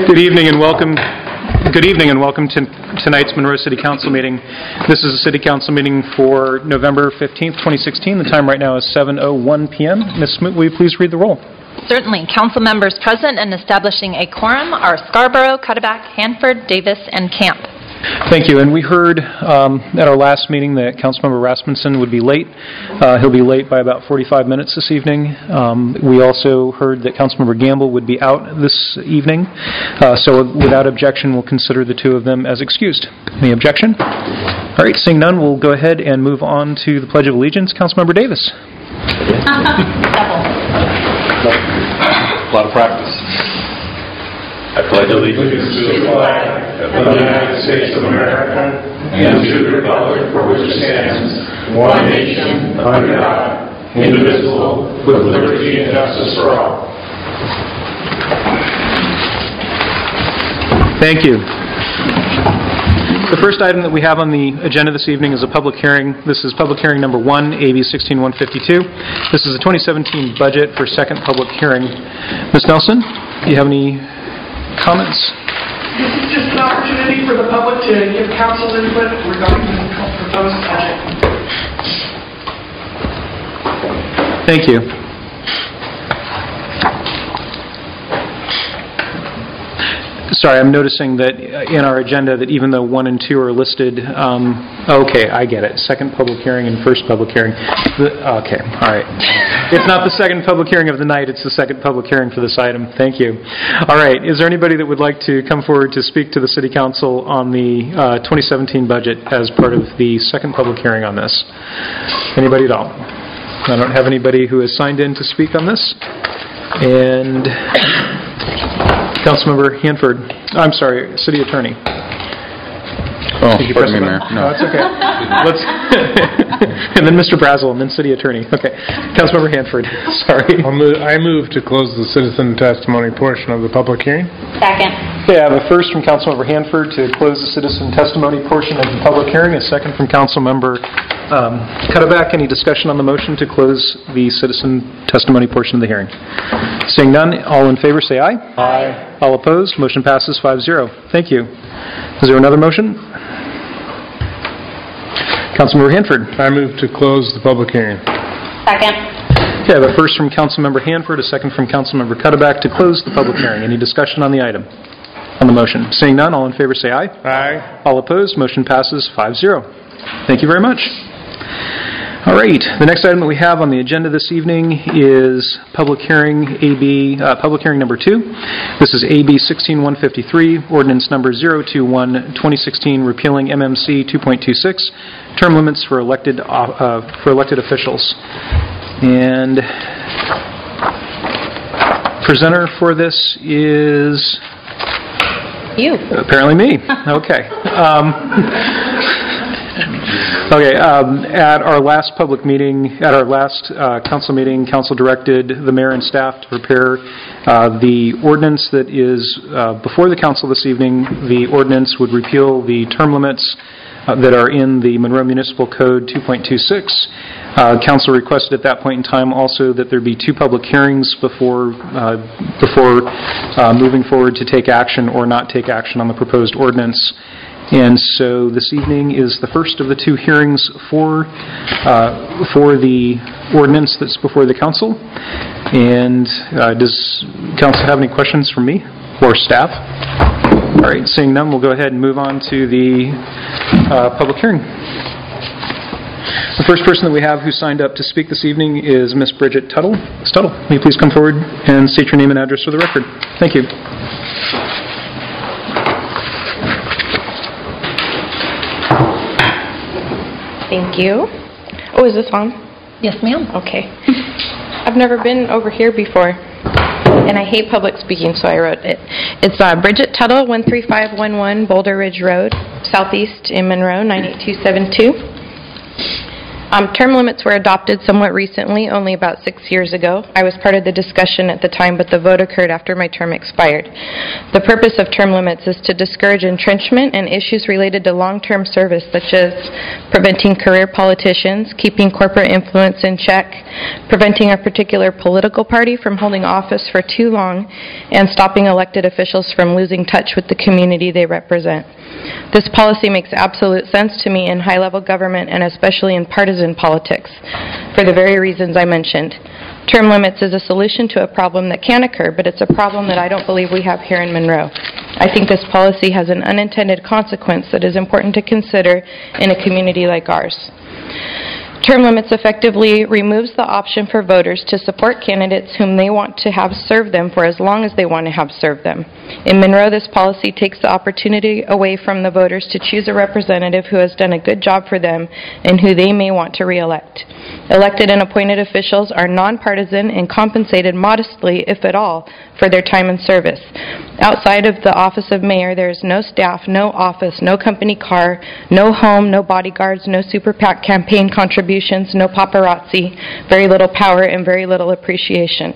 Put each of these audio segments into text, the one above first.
Good evening and welcome to tonight's Monroe City Council meeting. This is a City Council meeting for November 15th, 2016. The time right now is 7:01 p.m. Ms. Smoot, will you please read the roll? Certainly. Council members present and establishing a quorum are Scarborough, Cuddeback, Hanford, Davis, and Camp. Thank you. And we heard at our last meeting that Councilmember Rasmussen would be late. He'll be late by about 45 minutes this evening. We also heard that Councilmember Gamble would be out this evening. So without objection, we'll consider the two of them as excused. Any objection? All right, seeing none, we'll go ahead and move on to the Pledge of Allegiance. Councilmember Davis. A lot of practice. I pledge allegiance to the flag of the United States of America and to the republic for which it stands, one nation, under God, indivisible, with liberty and justice for all. Thank you. The first item that we have on the agenda this evening is a public hearing. This is public hearing number 1, AB 16152. This is a 2017 budget for second public hearing. Ms. Nelson, do you have any comments? This is just an opportunity for the public to give council input regarding the proposed budget. Thank you. Sorry, I'm noticing that in our agenda that even though 1 and 2 are listed, okay, I get it. Second public hearing and first public hearing. Okay, all right. It's not the second public hearing of the night, it's the second public hearing for this item. Thank you. All right, is there anybody that would like to come forward to speak to the City Council on the 2017 budget as part of the second public hearing on this? Anybody at all? I don't have anybody who has signed in to speak on this. And Councilmember Hanford, I'm sorry, City Attorney. Oh, pardon me, Mayor. No, that's okay. And then Mr. Brazel, and then City Attorney. Okay. Councilmember Hanford, sorry. I move to close the citizen testimony portion of the public hearing. Second. Okay, I have a first from Councilmember Hanford to close the citizen testimony portion of the public hearing, a second from Councilmember Cuddeback. Any discussion on the motion to close the citizen testimony portion of the hearing? Seeing none, all in favor say aye. Aye. All opposed, motion passes 5-0. Thank you. Is there another motion? Councilmember Hanford. I move to close the public hearing. Second. Okay, I have a first from Councilmember Hanford, a second from Councilmember Cuddeback to close the public hearing. Any discussion on the item? On the motion? Seeing none, all in favor say aye. Aye. All opposed, motion passes 5-0. Thank you very much. All right, the next item that we have on the agenda this evening is public hearing number 2. This is AB 16153, ordinance number 021-2016, repealing MMC 2.26, term limits for elected officials. And presenter for this is You. apparently me. Okay. Okay, at our last council meeting, council directed the mayor and staff to prepare the ordinance that is before the council this evening. The ordinance would repeal the term limits that are in the Monroe Municipal Code 2.26. Council requested at that point in time also that there be 2 public hearings before moving forward to take action or not take action on the proposed ordinance. And so this evening is the first of the 2 hearings for the ordinance that's before the council. And does council have any questions for me or staff? All right, seeing none, we'll go ahead and move on to the public hearing. The first person that we have who signed up to speak this evening is Miss Bridget Tuttle. Ms. Tuttle, may you please come forward and state your name and address for the record. Thank you. Thank you. Oh, is this on? Yes, ma'am. Okay. I've never been over here before, and I hate public speaking, so I wrote it. It's Bridget Tuttle, 13511 Boulder Ridge Road, Southeast in Monroe, 98272. Term limits were adopted somewhat recently, only about 6 years ago. I was part of the discussion at the time, but the vote occurred after my term expired. The purpose of term limits is to discourage entrenchment and issues related to long-term service, such as preventing career politicians, keeping corporate influence in check, preventing a particular political party from holding office for too long, and stopping elected officials from losing touch with the community they represent. This policy makes absolute sense to me in high-level government and especially in partisan politics, for the very reasons I mentioned. Term limits is a solution to a problem that can occur, but it's a problem that I don't believe we have here in Monroe. I think this policy has an unintended consequence that is important to consider in a community like ours. Term limits effectively removes the option for voters to support candidates whom they want to have serve them for as long as they want to have served them. In Monroe, this policy takes the opportunity away from the voters to choose a representative who has done a good job for them and who they may want to re-elect. Elected and appointed officials are nonpartisan and compensated modestly, if at all, for their time and service. Outside of the office of mayor, there is no staff, no office, no company car, no home, no bodyguards, no super PAC campaign contributions, no paparazzi, very little power, and very little appreciation.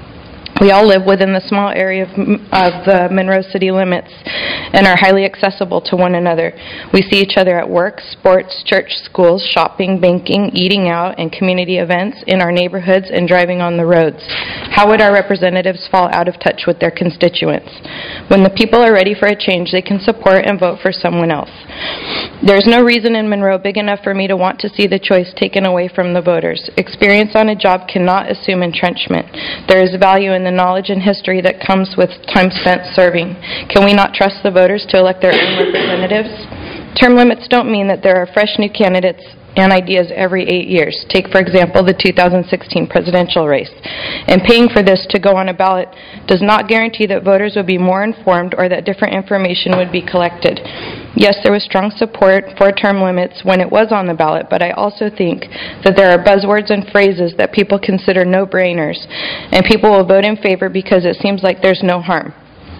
We all live within the small area of the Monroe city limits and are highly accessible to one another. We see each other at work, sports, church, schools, shopping, banking, eating out, and community events, in our neighborhoods, and driving on the roads. How would our representatives fall out of touch with their constituents? When the people are ready for a change, they can support and vote for someone else. There is no reason in Monroe big enough for me to want to see the choice taken away from the voters. Experience on a job cannot assume entrenchment. There is value in the knowledge and history that comes with time spent serving. Can we not trust the voters to elect their own representatives? Term limits don't mean that there are fresh new candidates and ideas every 8 years. Take, for example, the 2016 presidential race. And paying for this to go on a ballot does not guarantee that voters would be more informed or that different information would be collected. Yes, there was strong support for term limits when it was on the ballot, but I also think that there are buzzwords and phrases that people consider no-brainers, and people will vote in favor because it seems like there's no harm.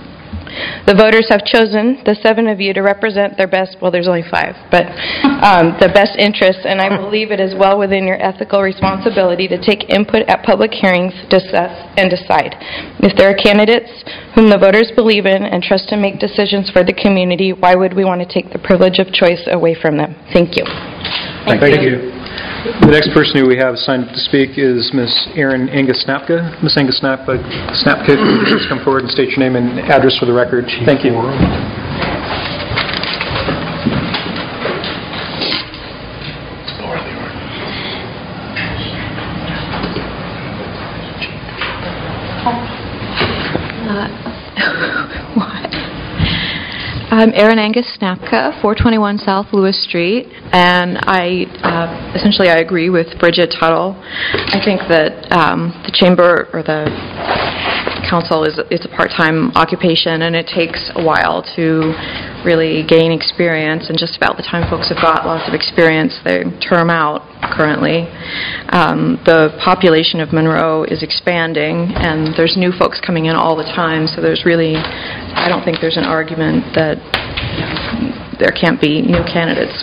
The voters have chosen the 7 of you to represent their best, well, there's only 5, but the best interests, and I believe it is well within your ethical responsibility to take input at public hearings, discuss, and decide. If there are candidates whom the voters believe in and trust to make decisions for the community, why would we want to take the privilege of choice away from them? Thank you. Thank you. The next person who we have signed up to speak is Ms. Erin Angus-Snapka. Ms. Angus-Snapka, please come forward and state your name and address for the record. Thank you. I'm Erin Angus-Snapka, 421 South Lewis Street, and I agree with Bridget Tuttle. I think that the chamber or the council is a part-time occupation, and it takes a while to really gain experience, and just about the time folks have got lots of experience, they term out currently. The population of Monroe is expanding, and there's new folks coming in all the time, so there's really, I don't think there's an argument that there can't be new candidates,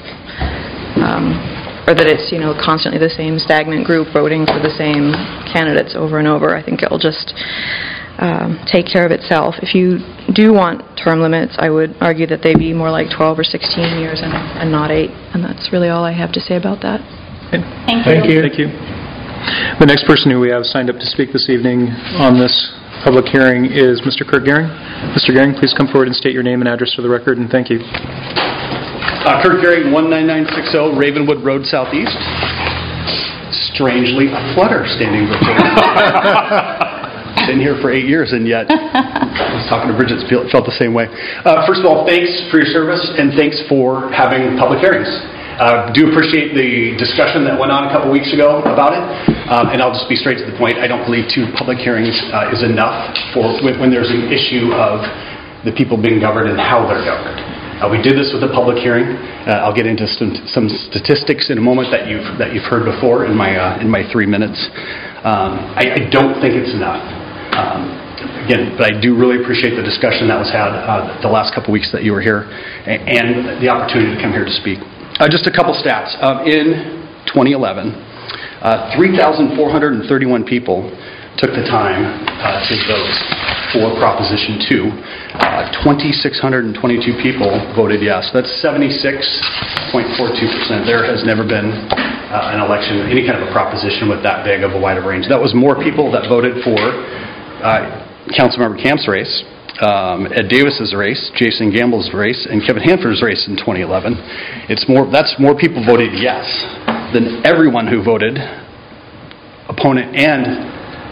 or that it's, constantly the same stagnant group voting for the same candidates over and over. I think it'll just take care of itself. If you do want term limits, I would argue that they be more like 12 or 16 years and not 8, and that's really all I have to say about that. Thank you. The next person who we have signed up to speak this evening on this public hearing is Mr. Kurt Gehring. Mr. Gehring, please come forward and state your name and address for the record, and thank you. Kurt Gehring, 19960 Ravenwood Road Southeast. Strangely, a flutter standing before me. Been here for 8 years, and yet I was talking to Bridget, felt the same way. First of all, thanks for your service, and thanks for having public hearings. Do appreciate the discussion that went on a couple weeks ago about it, and I'll just be straight to the point. I don't believe 2 public hearings is enough when there's an issue of the people being governed and how they're governed. We did this with a public hearing. I'll get into some statistics in a moment that you've heard before in my 3 minutes. I don't think it's enough. Again, but I do really appreciate the discussion that was had the last couple weeks that you were here, and the opportunity to come here to speak. Just a couple stats. In 2011, 3,431 people took the time to vote for Proposition 2. 2,622 people voted yes. That's 76.42%. There has never been an election, any kind of a proposition with that big of a wide range. That was more people that voted for Councilmember Camp's race, Ed Davis's race, Jason Gamble's race, and Kevin Hanford's race in 2011. That's more people voted yes than everyone who voted opponent and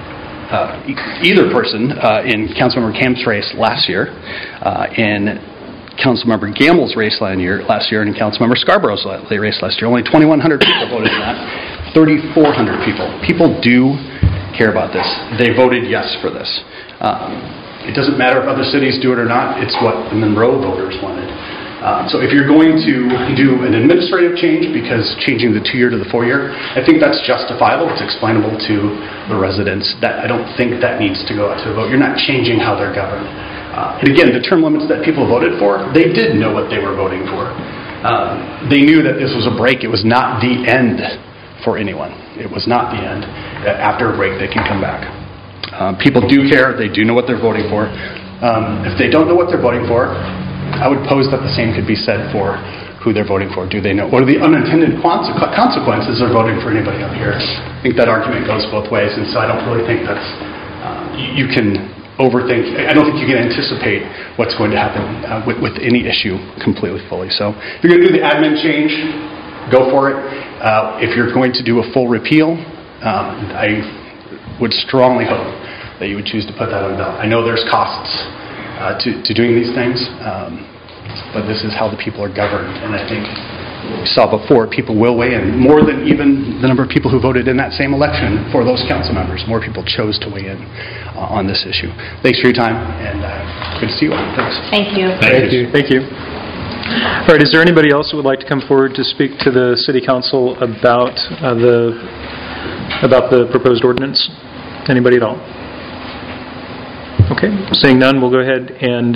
either person in Councilmember Camp's race last year, in Councilmember Gamble's race last year, and in Councilmember Scarborough's race last year. Only 2,100 people voted in that. 3,400 people. People do care about this. They voted yes for this. It doesn't matter if other cities do it or not. It's what the Monroe voters wanted. So if you're going to do an administrative change, because changing the 2-year to the 4-year, I think that's justifiable. It's explainable to the residents. That I don't think that needs to go out to a vote. You're not changing how they're governed. And again, the term limits that people voted for, they did know what they were voting for. They knew that this was a break. It was not the end for anyone. It was not the end. After a break, they can come back. People do care. They do know what they're voting for. If they don't know what they're voting for, I would pose that the same could be said for who they're voting for. Do they know? What are the unintended consequences of voting for anybody up here? I think that argument goes both ways, and so I don't really think that's... you can overthink. I don't think you can anticipate what's going to happen with any issue completely fully. So if you're going to do the admin change, go for it. If you're going to do a full repeal, I would strongly hope that you would choose to put that on the ballot. I know there's costs to doing these things, but this is how the people are governed, and I think we saw before, people will weigh in more than even the number of people who voted in that same election for those council members. More people chose to weigh in on this issue. Thanks for your time, and good to see you all. Thanks. Thank you. Thank you. All right, is there anybody else who would like to come forward to speak to the City Council about the proposed ordinance? Anybody at all? Okay, seeing none, we'll go ahead and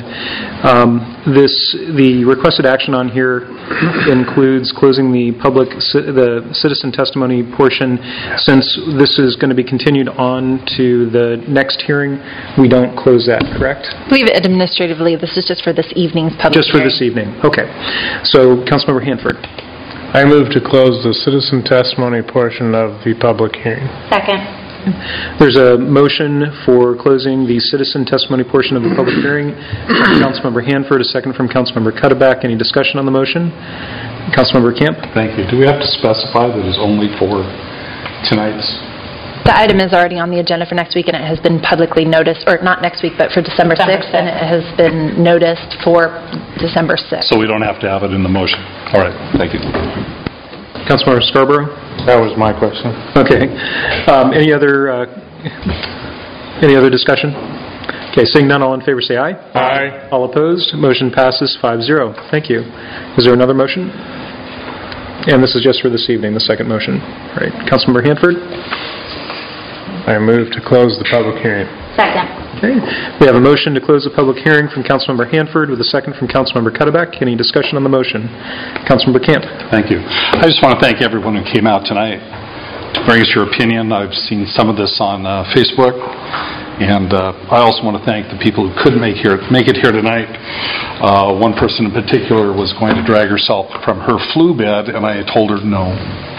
the requested action on here includes closing the citizen testimony portion. Since this is going to be continued on to the next hearing, we don't close that, correct? I believe administratively, this is just for this evening's public Just for hearing. this evening, okay. So, Councilmember Hanford. I move to close the citizen testimony portion of the public hearing. Second. There's a motion for closing the citizen testimony portion of the public hearing from Councilmember Hanford, a second from Councilmember Cuddeback. Any discussion on the motion? Councilmember Camp? Thank you. Do we have to specify that it's only for tonight's? The item is already on the agenda for next week, and it has been publicly noticed, or not next week, but for December 6th, and it has been noticed for December 6th. So we don't have to have it in the motion. All right. Thank you. Councilmember Scarborough? That was my question. Okay. Any other discussion? Okay, seeing none, all in favor say aye. Aye. All opposed? Motion passes 5-0. Thank you. Is there another motion? And this is just for this evening, the second motion. All right. Councilmember Hanford? I move to close the public hearing. Second. Okay. We have a motion to close the public hearing from Councilmember Hanford with a second from Councilmember Cuddeback. Any discussion on the motion? Councilmember Camp. Thank you. I just want to thank everyone who came out tonight to bring us your opinion. I've seen some of this on Facebook, and I also want to thank the people who couldn't make it here tonight. One person in particular was going to drag herself from her flu bed, and I told her no.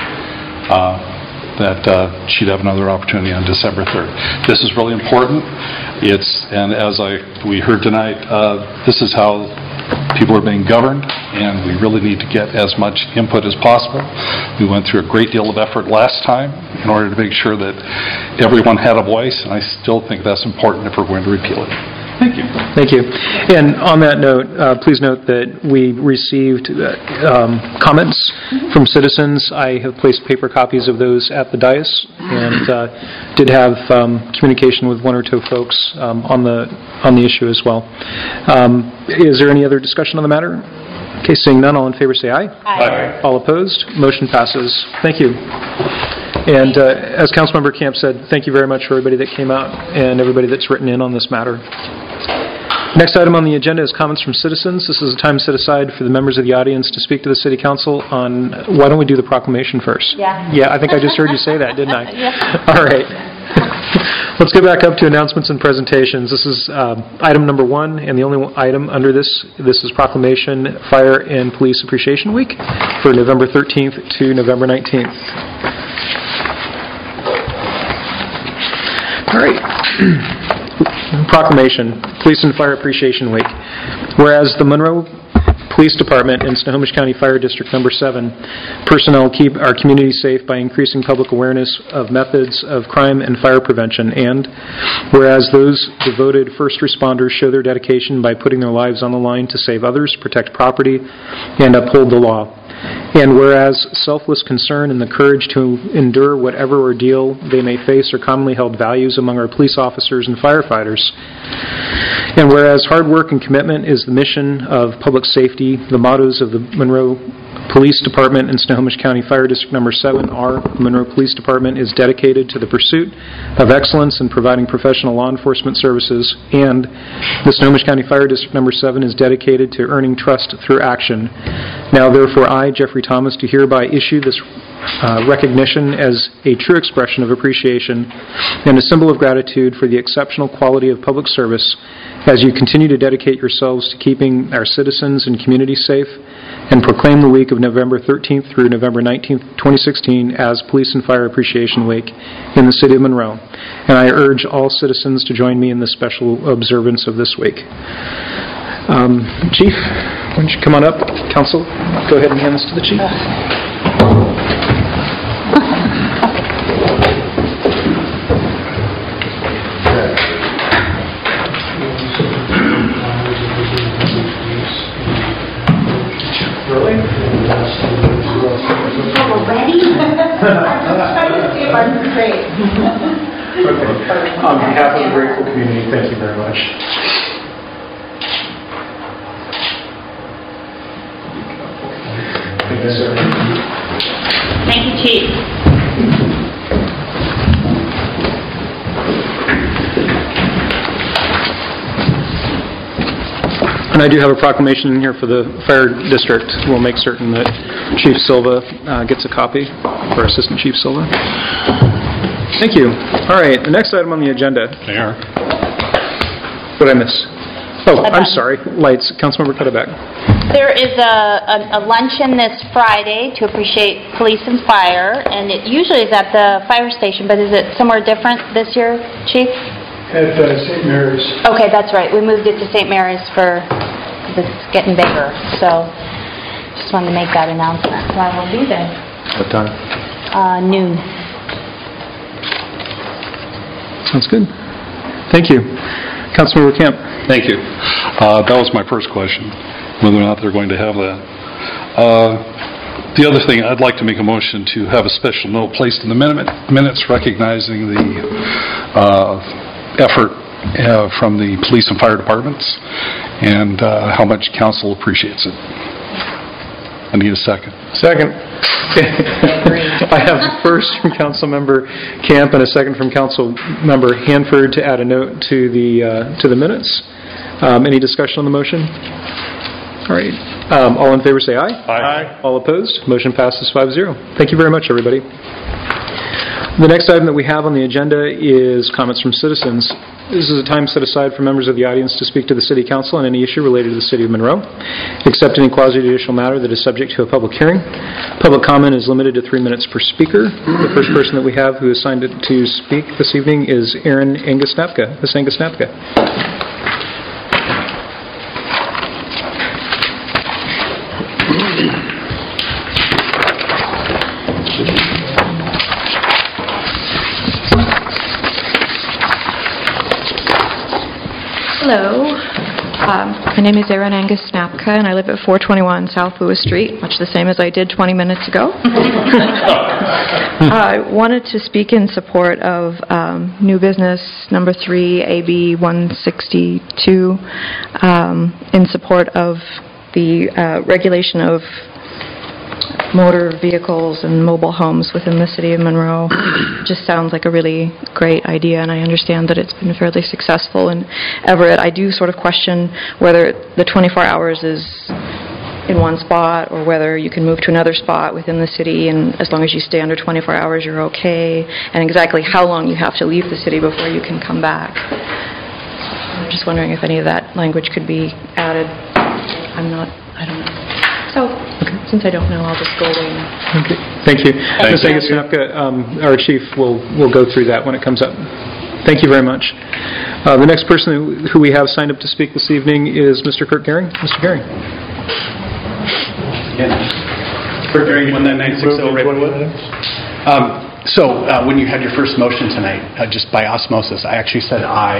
That she'd have another opportunity on December 3rd. This is really important. And as we heard tonight, this is how people are being governed, and we really need to get as much input as possible. We went through a great deal of effort last time in order to make sure that everyone had a voice, and I still think that's important if we're going to repeal it. Thank you. Thank you. And on that note, please note that we received comments from citizens. I have placed paper copies of those at the dais, and did have communication with one or two folks on the issue as well. Is there any other discussion on the matter? Okay, seeing none, all in favor say aye. Aye. All opposed? Motion passes. Thank you. And as Councilmember Camp said, thank you very much for everybody that came out and everybody that's written in on this matter. Next item on the agenda is comments from citizens. This is a time set aside for the members of the audience to speak to the City Council on, why don't we do the proclamation first? Yeah. Yeah, I think I just heard you say that, didn't I? Yeah. All right. Let's get back up to announcements and presentations. This is item number 1, and the only item under this is Proclamation Fire and Police Appreciation Week for November 13th to November 19th. All right. Proclamation, Police and Fire Appreciation Week. Whereas the Monroe Police Department and Snohomish County Fire District Number 7 personnel keep our community safe by increasing public awareness of methods of crime and fire prevention, and whereas those devoted first responders show their dedication by putting their lives on the line to save others, protect property, and uphold the law. And whereas selfless concern and the courage to endure whatever ordeal they may face are commonly held values among our police officers and firefighters. And whereas hard work and commitment is the mission of public safety, the mottos of the Monroe Police Department and Snohomish County Fire District Number 7 are: the Monroe Police Department is dedicated to the pursuit of excellence in providing professional law enforcement services, and the Snohomish County Fire District Number 7 is dedicated to earning trust through action. Now, therefore, I, Jeffrey Thomas, do hereby issue this recognition as a true expression of appreciation and a symbol of gratitude for the exceptional quality of public service as you continue to dedicate yourselves to keeping our citizens and community safe, and proclaim the week of November 13th through November 19th, 2016 as Police and Fire Appreciation Week in the City of Monroe. And I urge all citizens to join me in this special observance of this week. Chief, why don't you come on up? Council, go ahead and hand this to the Chief. Really? Already? I'm just trying to see if I'm great. On behalf of the grateful community, thank you very much. Thank you, sir. Thank you, Chief. And I do have a proclamation in here for the fire district. We'll make certain that Chief Silva gets a copy, or Assistant Chief Silva. Thank you. All right, the next item on the agenda. Mayor. What did I miss? Oh, I'm sorry. Lights. Councilmember Cuddeback. There is a luncheon this Friday to appreciate police and fire, and it usually is at the fire station, but is it somewhere different this year, Chief? At St. Mary's. Okay, that's right. We moved it to St. Mary's because it's getting bigger. So just wanted to make that announcement. So I will be there. What time? Noon. Sounds good. Thank you. Councilmember Camp. Thank you. That was my first question, whether or not they're going to have that. The other thing, I'd like to make a motion to have a special note placed in the minutes recognizing the effort from the police and fire departments and how much council appreciates it. I need a second. Second. I have a first from Councilmember Camp and a second from Councilmember Hanford to add a note to the minutes. Any discussion on the motion? All right. All in favor say aye. Aye. All opposed? Motion passes 5-0. Thank you very much, everybody. The next item that we have on the agenda is comments from citizens. This is a time set aside for members of the audience to speak to the City Council on any issue related to the City of Monroe, except any quasi-judicial matter that is subject to a public hearing. Public comment is limited to 3 minutes per speaker. The first person that we have who is signed to speak this evening is Erin Angus-Napka. Ms. Angus-Napka. Hello. My name is Erin Angus-Napka, and I live at 421 South Lewis Street, much the same as I did 20 minutes ago. I wanted to speak in support of new business number 3, AB 162, in support of the regulation of motor vehicles and mobile homes within the city of Monroe. Just sounds like a really great idea, and I understand that it's been fairly successful in Everett. I do sort of question whether the 24 hours is in one spot or whether you can move to another spot within the city, and as long as you stay under 24 hours, you're okay, and exactly how long you have to leave the city before you can come back. I'm just wondering if any of that language could be added. I don't know. So, since I don't know, I'll just go away now. Okay, thank you. Ms. Angus-Snapka, our chief, will go through that when it comes up. Thank you very much. The next person who we have signed up to speak this evening is Mr. Kirk Gehring. Mr. Gehring. Kirk Gehring, 19960 Redwood. So, when you had your first motion tonight, just by osmosis, I actually said aye.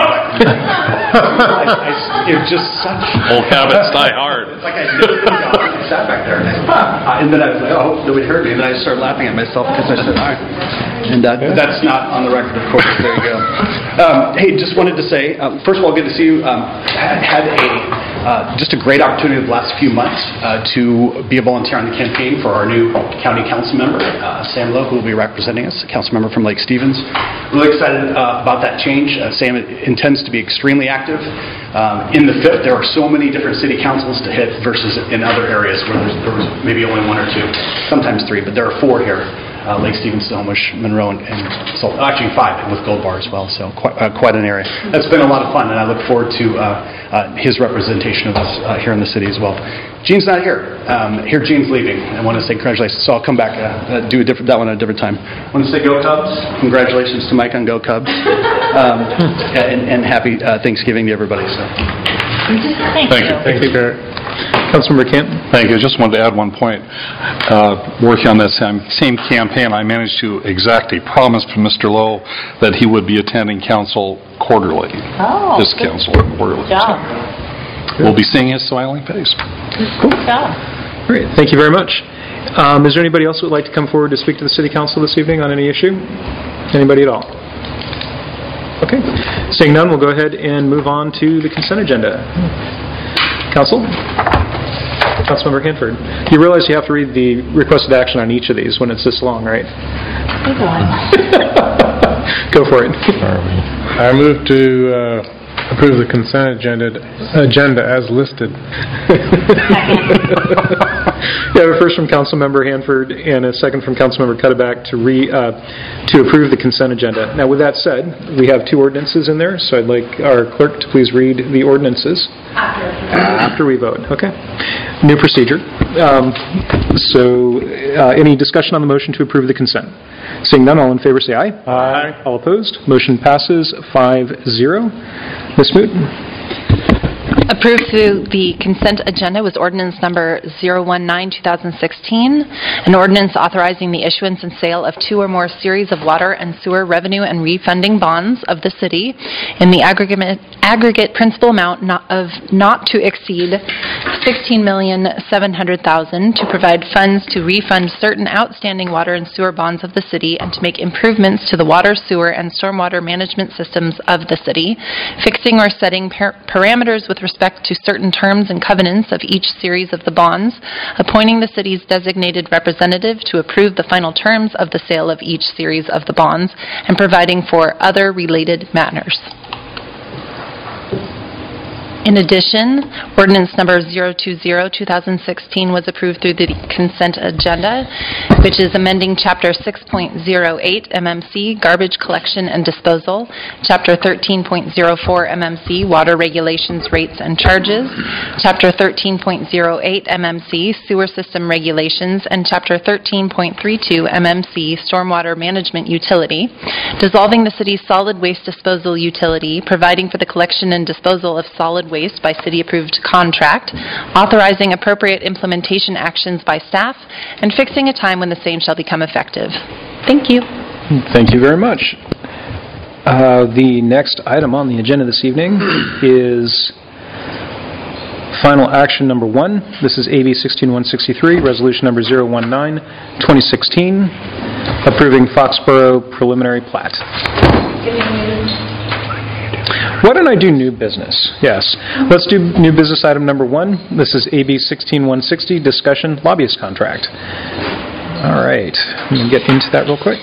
It was just such... Old habits die hard. It's like I sat back there, and then I was like, oh, I hope nobody heard me, and then I started laughing at myself because I said aye. And that's not on the record, of course. There you go. Hey, just wanted to say, first of all, good to see you. Had just a great opportunity the last few months to be a volunteer on the campaign for our new county council member, Sam Lowe, who will be representing us, a council member from Lake Stevens. Really excited about that change. Sam intends to be extremely active. In the 5th, there are so many different city councils to hit versus in other areas where there was maybe only 1 or 2, sometimes 3, but there are 4 here. Lake Stevens, Snohomish, Monroe, and Salt. Actually 5 with Gold Bar as well, so quite an area. That's been a lot of fun, and I look forward to his representation of us here in the city as well. Gene's not here. Here, Gene's leaving. I want to say congratulations, so I'll come back do that one at a different time. I want to say go Cubs. Congratulations to Mike on Go Cubs. And happy Thanksgiving to everybody. So. Thank you. Thank you, Kirk. Councilmember Kent. Thank you. Just wanted to add one point. Working on that same campaign, I managed to exact a promise from Mr. Lowe that he would be attending council quarterly. Oh, This council quarterly. Good job. So we'll be seeing his smiling face. Good job. Great. Thank you very much. Is there anybody else who would like to come forward to speak to the City Council this evening on any issue? Anybody at all? Okay. Seeing none, we'll go ahead and move on to the consent agenda. Councilmember Hanford. You realize you have to read the requested action on each of these when it's this long, right? Go for it. I move to approve the consent agenda as listed. We have a first from Councilmember Hanford and a second from Councilmember Cuddeback to approve the consent agenda. Now, with that said, we have 2 ordinances in there, so I'd like our clerk to please read the ordinances after we vote. Okay. New procedure. Any discussion on the motion to approve the consent? Seeing none, all in favor say aye. Aye. All opposed? Motion passes 5-0. Ms. Smoot? Approved through the consent agenda was ordinance number 019-2016, an ordinance authorizing the issuance and sale of 2 or more series of water and sewer revenue and refunding bonds of the city in the aggregate principal amount not to exceed $16,700,000 to provide funds to refund certain outstanding water and sewer bonds of the city and to make improvements to the water, sewer, and stormwater management systems of the city, fixing or setting parameters with respect to certain terms and covenants of each series of the bonds, appointing the city's designated representative to approve the final terms of the sale of each series of the bonds, and providing for other related matters. In addition, ordinance number 020-2016 was approved through the consent agenda, which is amending Chapter 6.08 MMC, Garbage Collection and Disposal, Chapter 13.04 MMC, Water Regulations, Rates and Charges, Chapter 13.08 MMC, Sewer System Regulations, and Chapter 13.32 MMC, Stormwater Management Utility, dissolving the city's solid waste disposal utility, providing for the collection and disposal of solid waste by city-approved contract, authorizing appropriate implementation actions by staff, and fixing a time when the same shall become effective. Thank you. Thank you very much. The next item on the agenda this evening is final action number 1. This is AB 16163, resolution number 019-2016, approving Foxborough preliminary plat. Why don't I do new business? Yes. Let's do new business item number 1. This is AB 16160, discussion lobbyist contract. All right. I'm going to get into that real quick.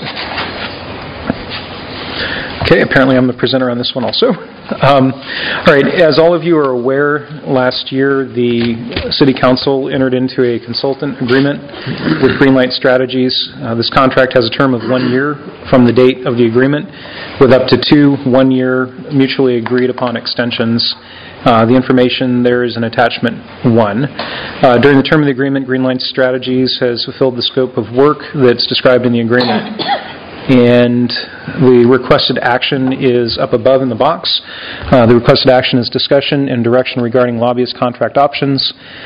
Okay, apparently I'm the presenter on this one also. All right, as all of you are aware, last year the City Council entered into a consultant agreement with Greenlight Strategies. This contract has a term of 1 year from the date of the agreement, with up to 2 one-year mutually agreed upon extensions. The information there is in attachment 1. During the term of the agreement, Greenlight Strategies has fulfilled the scope of work that's described in the agreement. And the requested action is up above in the box. The requested action is discussion and direction regarding lobbyist contract options.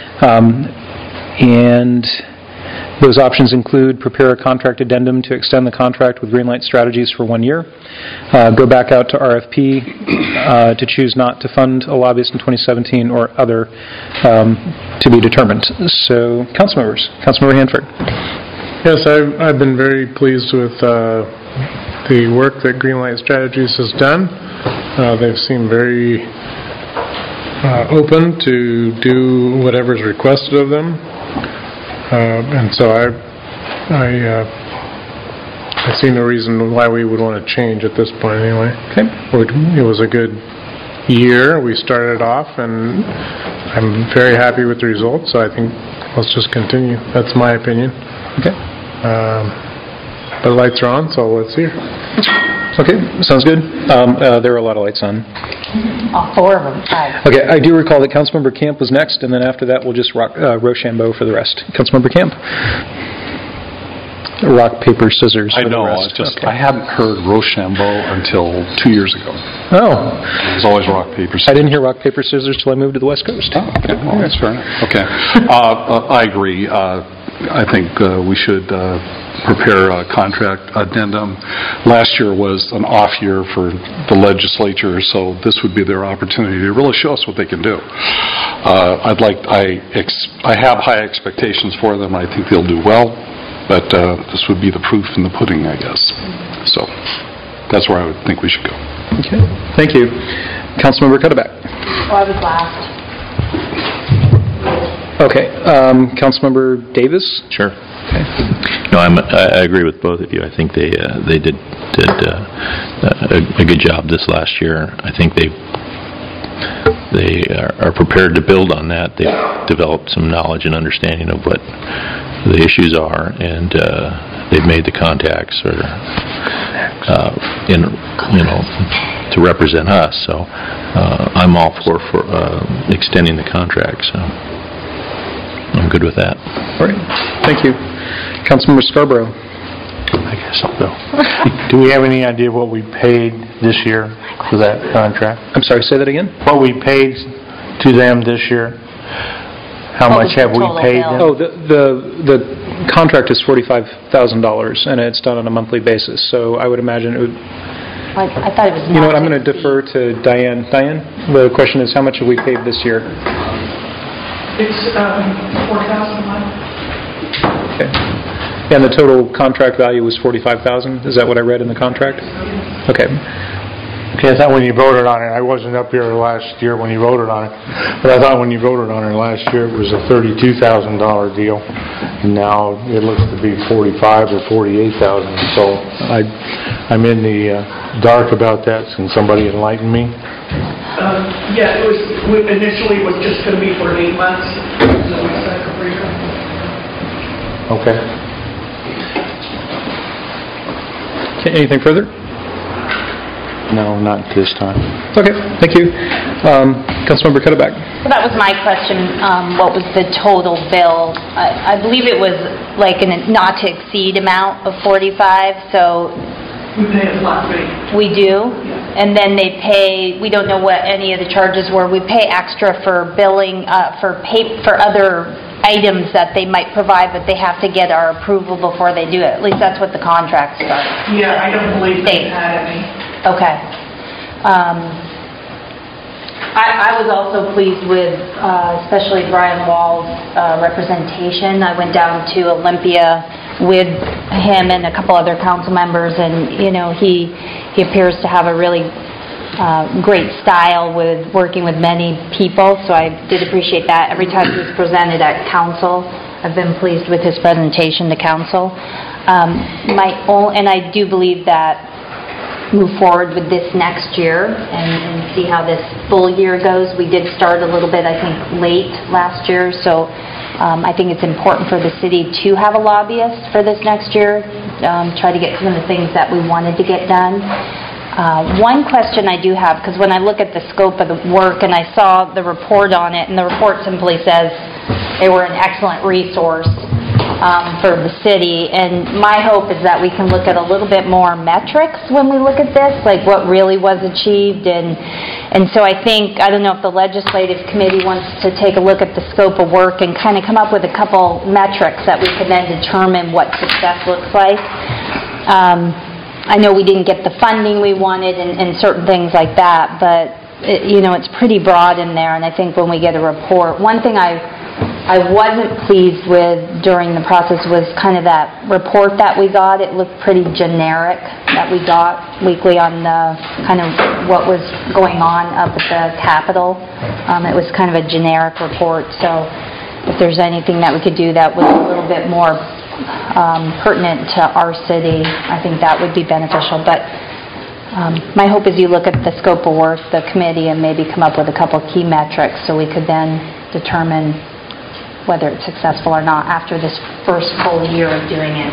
And those options include prepare a contract addendum to extend the contract with Greenlight Strategies for 1 year, go back out to RFP to choose not to fund a lobbyist in 2017 or other to be determined. So, council members, Councilmember Hanford. Yes, I've been very pleased with the work that Greenlight Strategies has done. They've seemed very open to do whatever's requested of them, and so I see no reason why we would want to change at this point anyway. Okay. It was a good year. We started off, and I'm very happy with the results, so I think let's just continue. That's my opinion. Okay. The lights are on, so let's hear. Okay, sounds good. There are a lot of lights on. All 4 of them. 5. Okay, I do recall that Councilmember Camp was next, and then after that we'll just rock Rochambeau for the rest. Councilmember Camp? Rock, paper, scissors for the rest. I hadn't heard Rochambeau until 2 years ago. Oh. It was always rock, paper, scissors. I didn't hear rock, paper, scissors till I moved to the West Coast. Oh, okay. Well, that's fair enough. Okay. I agree. I think we should prepare a contract addendum. Last year was an off year for the legislature, so this would be their opportunity to really show us what they can do. I have high expectations for them. I think they'll do well, but this would be the proof in the pudding, I guess. So that's where I would think we should go. Okay, thank you. Councilmember Cuddeback. Well, I was last. Okay, Councilmember Davis? Sure. Okay. No, I agree with both of you. I think they did a good job this last year. I think they are prepared to build on that. They've developed some knowledge and understanding of what the issues are, and they've made the contacts to represent us. So I'm all for extending the contract. So I'm good with that. All right. Thank you. Councilmember Scarborough. I guess I'll go. Do we have any idea what we paid this year for that contract? I'm sorry, say that again? What we paid to them this year? How much have we paid them? Oh, the contract is $45,000, and it's done on a monthly basis. So I would imagine it would... I thought it was... You know what, I'm going to defer to Diane. Diane, the question is, how much have we paid this year? It's $4,000 a month. Okay. And the total contract value was $45,000? Is that what I read in the contract? Okay. Okay, I thought when you voted on it, I wasn't up here last year when you voted on it, but I thought when you voted on it last year it was a $32,000 deal, and now it looks to be $45,000 or $48,000. So I'm in the dark about that. Can somebody enlighten me? Yeah, initially it was just going to be for 8 months. So we set a breaker. Okay. Anything further? No, not this time. Okay, thank you. Councilmember Cuddeback. Well, that was my question. What was the total bill? I believe it was like a not to exceed amount of 45. So we pay a flat rate. We do, and then they pay. We don't know what any of the charges were. We pay extra for billing for other items that they might provide, but they have to get our approval before they do it. At least that's what the contract starts. Yeah, I don't believe they had any. Okay. I was also pleased with especially Brian Wall's representation. I went down to Olympia with him and a couple other council members, and he appears to have a really great style with working with many people, so I did appreciate that. Every time he's presented at council, I've been pleased with his presentation to council. And I do believe that move forward with this next year and see how this full year goes. We did start a little bit, I think, late last year, so I think it's important for the city to have a lobbyist for this next year, try to get some of the things that we wanted to get done. One question I do have, because when I look at the scope of the work and I saw the report on it, and the report simply says they were an excellent resource for the city, and my hope is that we can look at a little bit more metrics when we look at this, like what really was achieved, and so I think, I don't know if the legislative committee wants to take a look at the scope of work and kind of come up with a couple metrics that we can then determine what success looks like. I know we didn't get the funding we wanted and certain things like that, but it's pretty broad in there, and I think when we get a report, one thing I wasn't pleased with during the process was kind of that report that we got. It looked pretty generic that we got weekly on the kind of what was going on up at the Capitol. It was kind of a generic report, so if there's anything that we could do that was a little bit more pertinent to our city, I think that would be beneficial. But my hope is you look at the scope of work, the committee, and maybe come up with a couple key metrics so we could then determine whether it's successful or not after this first full year of doing it.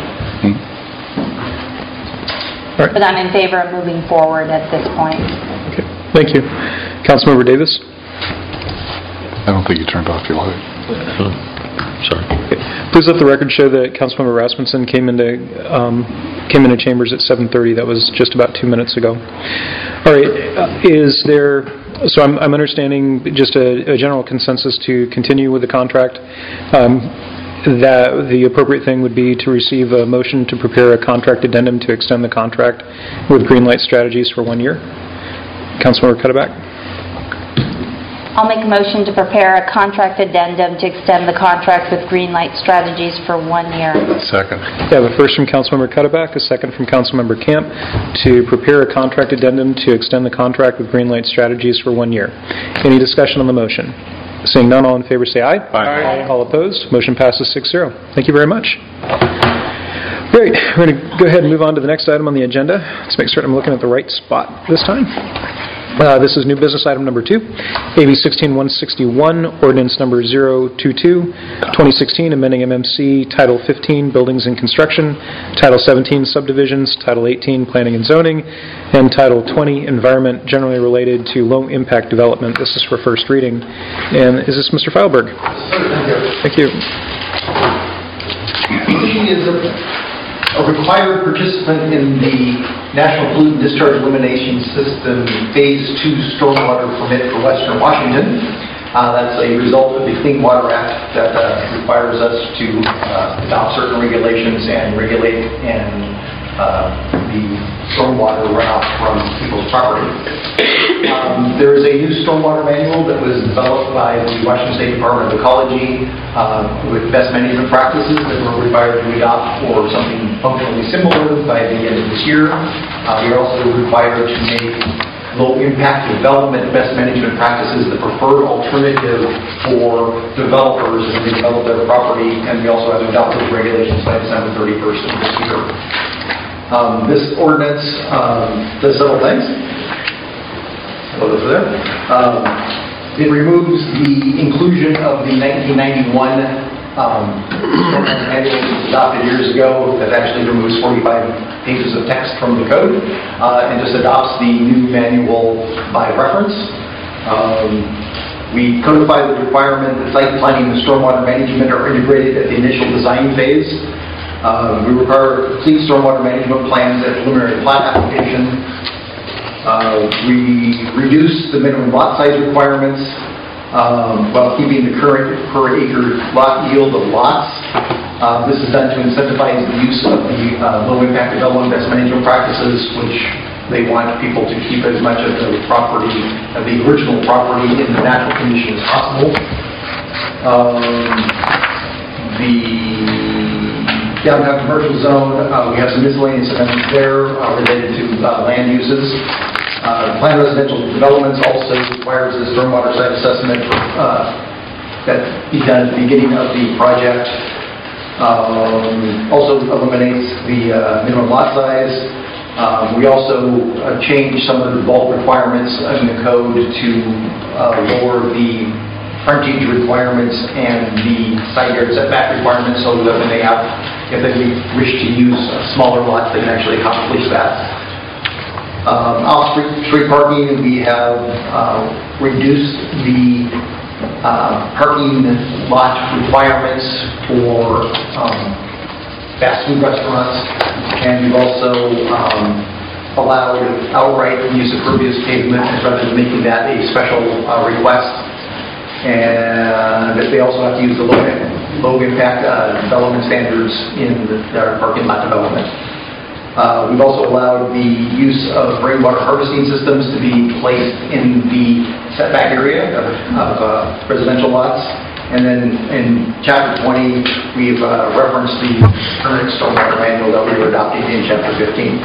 All right. But I'm in favor of moving forward at this point. Okay. Thank you. Councilmember Davis? I don't think you turned off your light. Sorry. Okay. Please let the record show that Councilmember Rasmussen came into chambers at 7:30. That was just about 2 minutes ago. All right. Is there... So I'm understanding just a general consensus to continue with the contract, that the appropriate thing would be to receive a motion to prepare a contract addendum to extend the contract with Greenlight Strategies for 1 year. Councilmember Cuddeback? I'll make a motion to prepare a contract addendum to extend the contract with Greenlight Strategies for 1 year. Second. We have a first from Councilmember Cuddeback, a second from Councilmember Camp to prepare a contract addendum to extend the contract with Greenlight Strategies for 1 year. Any discussion on the motion? Seeing none, all in favor say aye. Aye. All opposed? Motion passes 6-0. Thank you very much. Great. We're going to go ahead and move on to the next item on the agenda. Let's make certain I'm looking at the right spot this time. This is new business item number 2, AB 16161, ordinance number 022-2016, amending MMC Title 15, Buildings and Construction, Title 17, Subdivisions, Title 18, Planning and Zoning, and Title 20, Environment, generally related to low-impact development. This is for first reading. And is this Mr. Feilberg? Thank you. He is a required participant in the National Pollutant Discharge Elimination System Phase 2 Stormwater Permit for Western Washington. That's a result of the Clean Water Act that requires us to adopt certain regulations and regulate the stormwater runoff from people's property. There is a new stormwater manual that was developed by the Washington State Department of Ecology with best management practices that we're required to adopt or something functionally similar by the end of this year. We are also required to make low-impact development best management practices the preferred alternative for developers as they develop their property, and we also have to adopt those regulations by December 31st of this year. This ordinance does several things. Over there. It removes the inclusion of the 1991 manual that was adopted years ago that actually removes 45 pages of text from the code and just adopts the new manual by reference. We codify the requirement that site planning and stormwater management are integrated at the initial design phase. We require complete stormwater management plans at preliminary plat application. We reduce the minimum lot size requirements while keeping the current per acre lot yield of lots. This is done to incentivize the use of the low impact development best management practices, which they want people to keep as much of the property, of the original property in the natural condition as possible. The downtown commercial zone, we have some miscellaneous amendments there related to land uses. Planned residential developments also requires a stormwater site assessment that be done at the beginning of the project. Also eliminates the minimum lot size. We also changed some of the bulk requirements in the code to lower the frontage requirements and the side yard setback requirements, so that when they have, if they wish to use smaller lots, they can actually accomplish that. Off-street parking, we have reduced the parking lot requirements for fast food restaurants, and we've also allowed outright use of pervious pavement rather than making that a special request. And they also have to use the low impact development standards in their parking lot development. We've also allowed the use of rainwater harvesting systems to be placed in the setback area of residential lots. And then in Chapter 20, we've referenced the current stormwater manual that we were adopting in Chapter 15.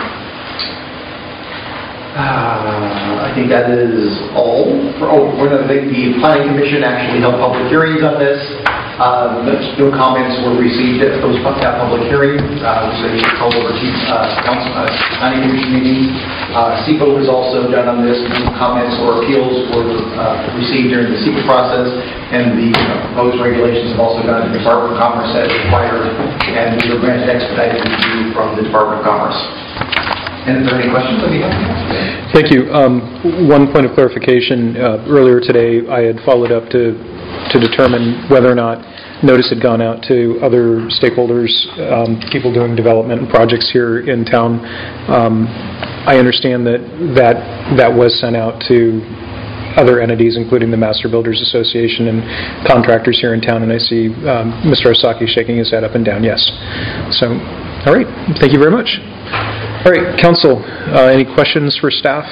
I think that is all. The Planning Commission actually held public hearings on this. No comments were received at that public hearing. They held over to Planning Commission meetings. CEPA was also done on this. No comments or appeals were received during the CEPA process, and the proposed regulations have also gone to the Department of Commerce as required, and we were granted expedited review from the Department of Commerce. And is there any questions that we have? Thank you. One point of clarification. Earlier today, I had followed up to determine whether or not notice had gone out to other stakeholders, people doing development and projects here in town. I understand that was sent out to other entities, including the Master Builders Association and contractors here in town, and I see Mr. Osaki shaking his head up and down, yes. So, all right, thank you very much. All right, Council, any questions for staff?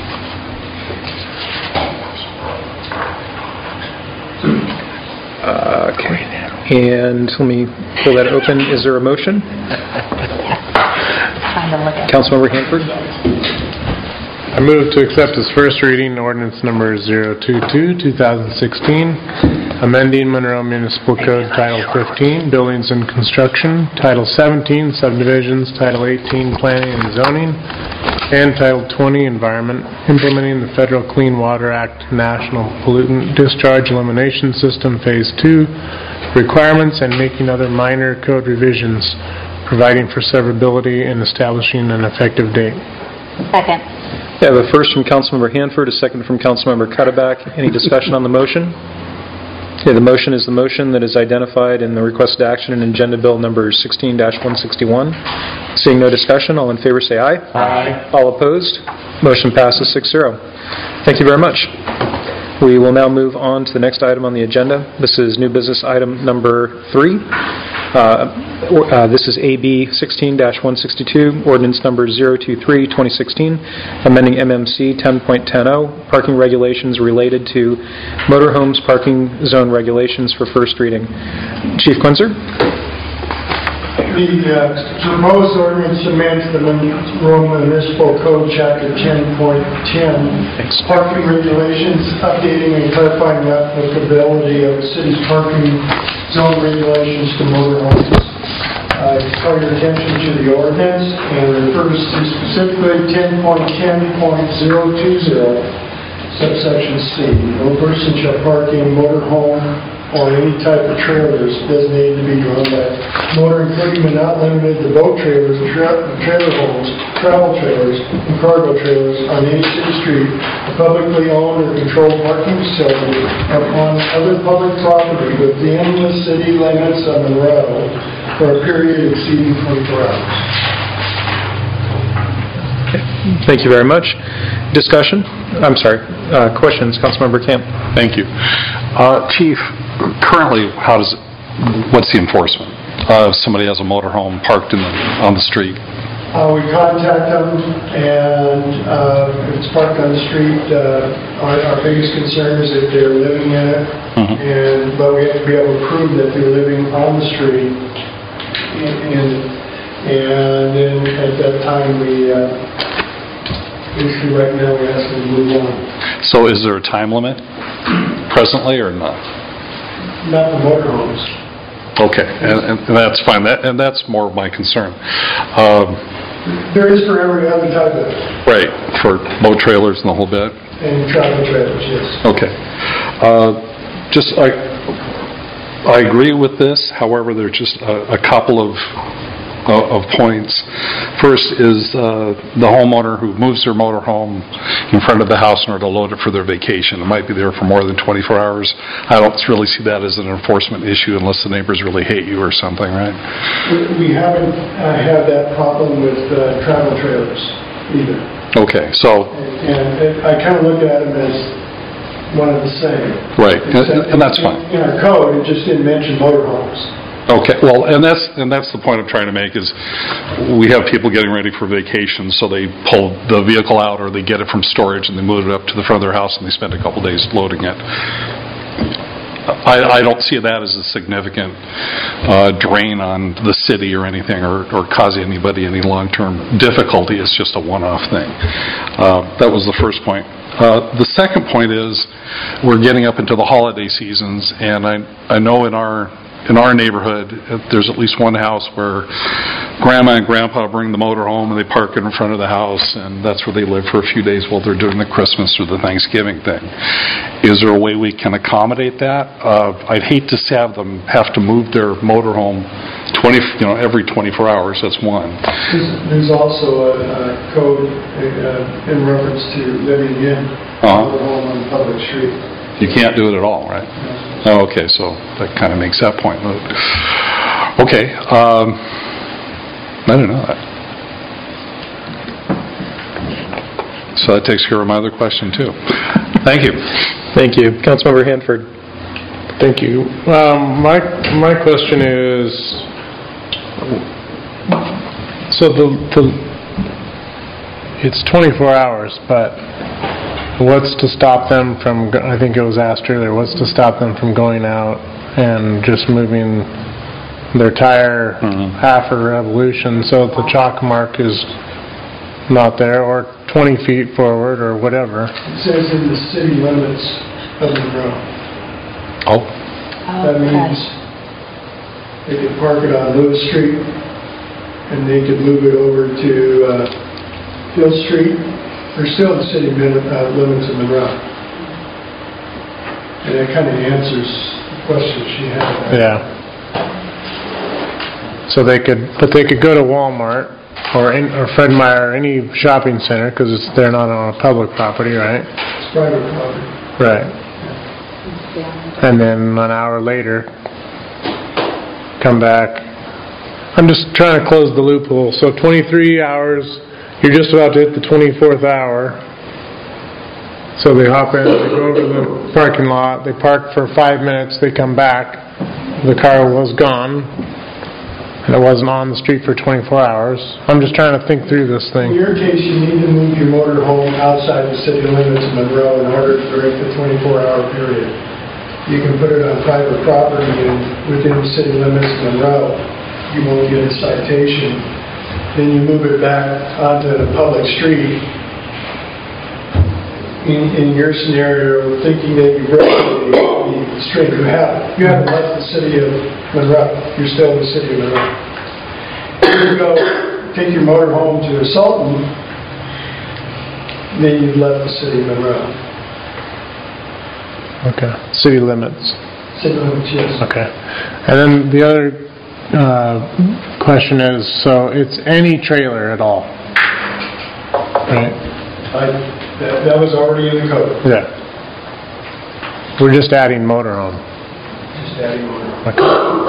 Okay, and let me pull that open. Is there a motion? Councilmember Hanford. I move to accept as first reading ordinance number 022-2016, amending Monroe Municipal Code Title 15, Buildings and Construction, Title 17, Subdivisions, Title 18, Planning and Zoning, and Title 20, Environment, implementing the Federal Clean Water Act National Pollutant Discharge Elimination System Phase 2 requirements and making other minor code revisions, providing for severability and establishing an effective date. Second. I have a first from Councilmember Hanford, a second from Councilmember Cuddeback. Any discussion on the motion? Okay, the motion is the motion that is identified in the requested action in Agenda Bill number 16-161. Seeing no discussion, all in favor say aye. Aye. All opposed? Motion passes 6-0. Thank you very much. We will now move on to the next item on the agenda. This is new business item number 3. This is AB 16-162, ordinance number 023-2016, amending MMC 10.10, parking regulations related to motorhomes parking zone regulations for first reading. Chief Quinzer. The proposed ordinance amends the Monroe Municipal Code Chapter 10.10, parking regulations, updating and clarifying the applicability of the city's parking zone regulations to motorhomes. I call your attention to the ordinance and refers to specifically 10.10.020, subsection C. No person shall park in a motorhome or any type of trailers designated to be drawn by motor, including but not limited to boat trailers, trailer homes, travel trailers, and cargo trailers on any city street, a publicly owned or controlled parking facility, upon other public property within the city limits of Monroe for a period exceeding 24 hours. Thank you very much. Discussion? I'm sorry. Questions? Councilmember Camp. Thank you. Chief, currently, what's the enforcement? If somebody has a motorhome parked on the street? We contact them, and if it's parked on the street, our biggest concern is if they're living in it, but we have to be able to prove that they're living on the street, and then at that time we Basically, right now, we're asking to move on. So is there a time limit presently or not? Not the motorhomes. Okay, and that's fine. And that's more of my concern. There is for every other type of, Right, for boat trailers and the whole bit? and travel trailers, yes. Okay. I agree with this. However, there's just a couple of points. First is the homeowner who moves their motorhome in front of the house in order to load it for their vacation. It might be there for more than 24 hours. I don't really see that as an enforcement issue unless the neighbors really hate you or something, right? We haven't had that problem with travel trailers either. Okay, so... And I kind of look at them as one of the same. Right, and that's fine. In our code, it just didn't mention motorhomes. Okay, well, and that's the point I'm trying to make is we have people getting ready for vacation, so they pull the vehicle out or they get it from storage and they move it up to the front of their house and they spend a couple days loading it. I don't see that as a significant drain on the city or anything or causing anybody any long-term difficulty. It's just a one-off thing. That was the first point. The second point is we're getting up into the holiday seasons, and I know in our neighborhood, there's at least one house where Grandma and Grandpa bring the motor home and they park it in front of the house, and that's where they live for a few days while they're doing the Christmas or the Thanksgiving thing. Is there a way we can accommodate that? I'd hate to have them have to move their motor home every 24 hours. That's one. There's also a code in reference to living in a home on a public street. You can't do it at all, right? Oh, okay, so that kind of makes that point moot. Okay, I didn't know that. So that takes care of my other question, too. Thank you. Thank you. Councilmember Hanford. Thank you. My question is, so it's 24 hours, but what's to stop them from, I think it was asked earlier, what's to stop them from going out and just moving their tire half a revolution so that the chalk mark is not there, or 20 feet forward, or whatever? It says in the city limits of Monroe. Oh. That means they could park it on Lewis Street, and they could move it over to Hill Street. They're still in the city limits of Monroe. And that kind of answers the question she had. Yeah. So they could go to Walmart or Fred Meyer, or any shopping center, because they're not on a public property, right? It's private property. Right. And then an hour later, come back. I'm just trying to close the loophole. So 23 hours. You're just about to hit the 24th hour. So they hop in, they go over to the parking lot, they park for 5 minutes, they come back, the car was gone, and it wasn't on the street for 24 hours. I'm just trying to think through this In thing. your case, you need to move your motor home outside the city limits of Monroe in order to break the 24-hour period. You can put it on private property and within the city limits of Monroe, you won't get a citation. Then you move it back onto the public street. In your scenario, thinking that you broke the street, you haven't left the city of Monroe. You're still in the city of Monroe. If you go take your motor home to Sultan, then you've left the city of Monroe. Okay. City limits. City limits, yes. Okay. And then the other question is, so it's any trailer at all, right? That was already in the code. Yeah. We're just adding motorhome. Just adding motorhome. Okay.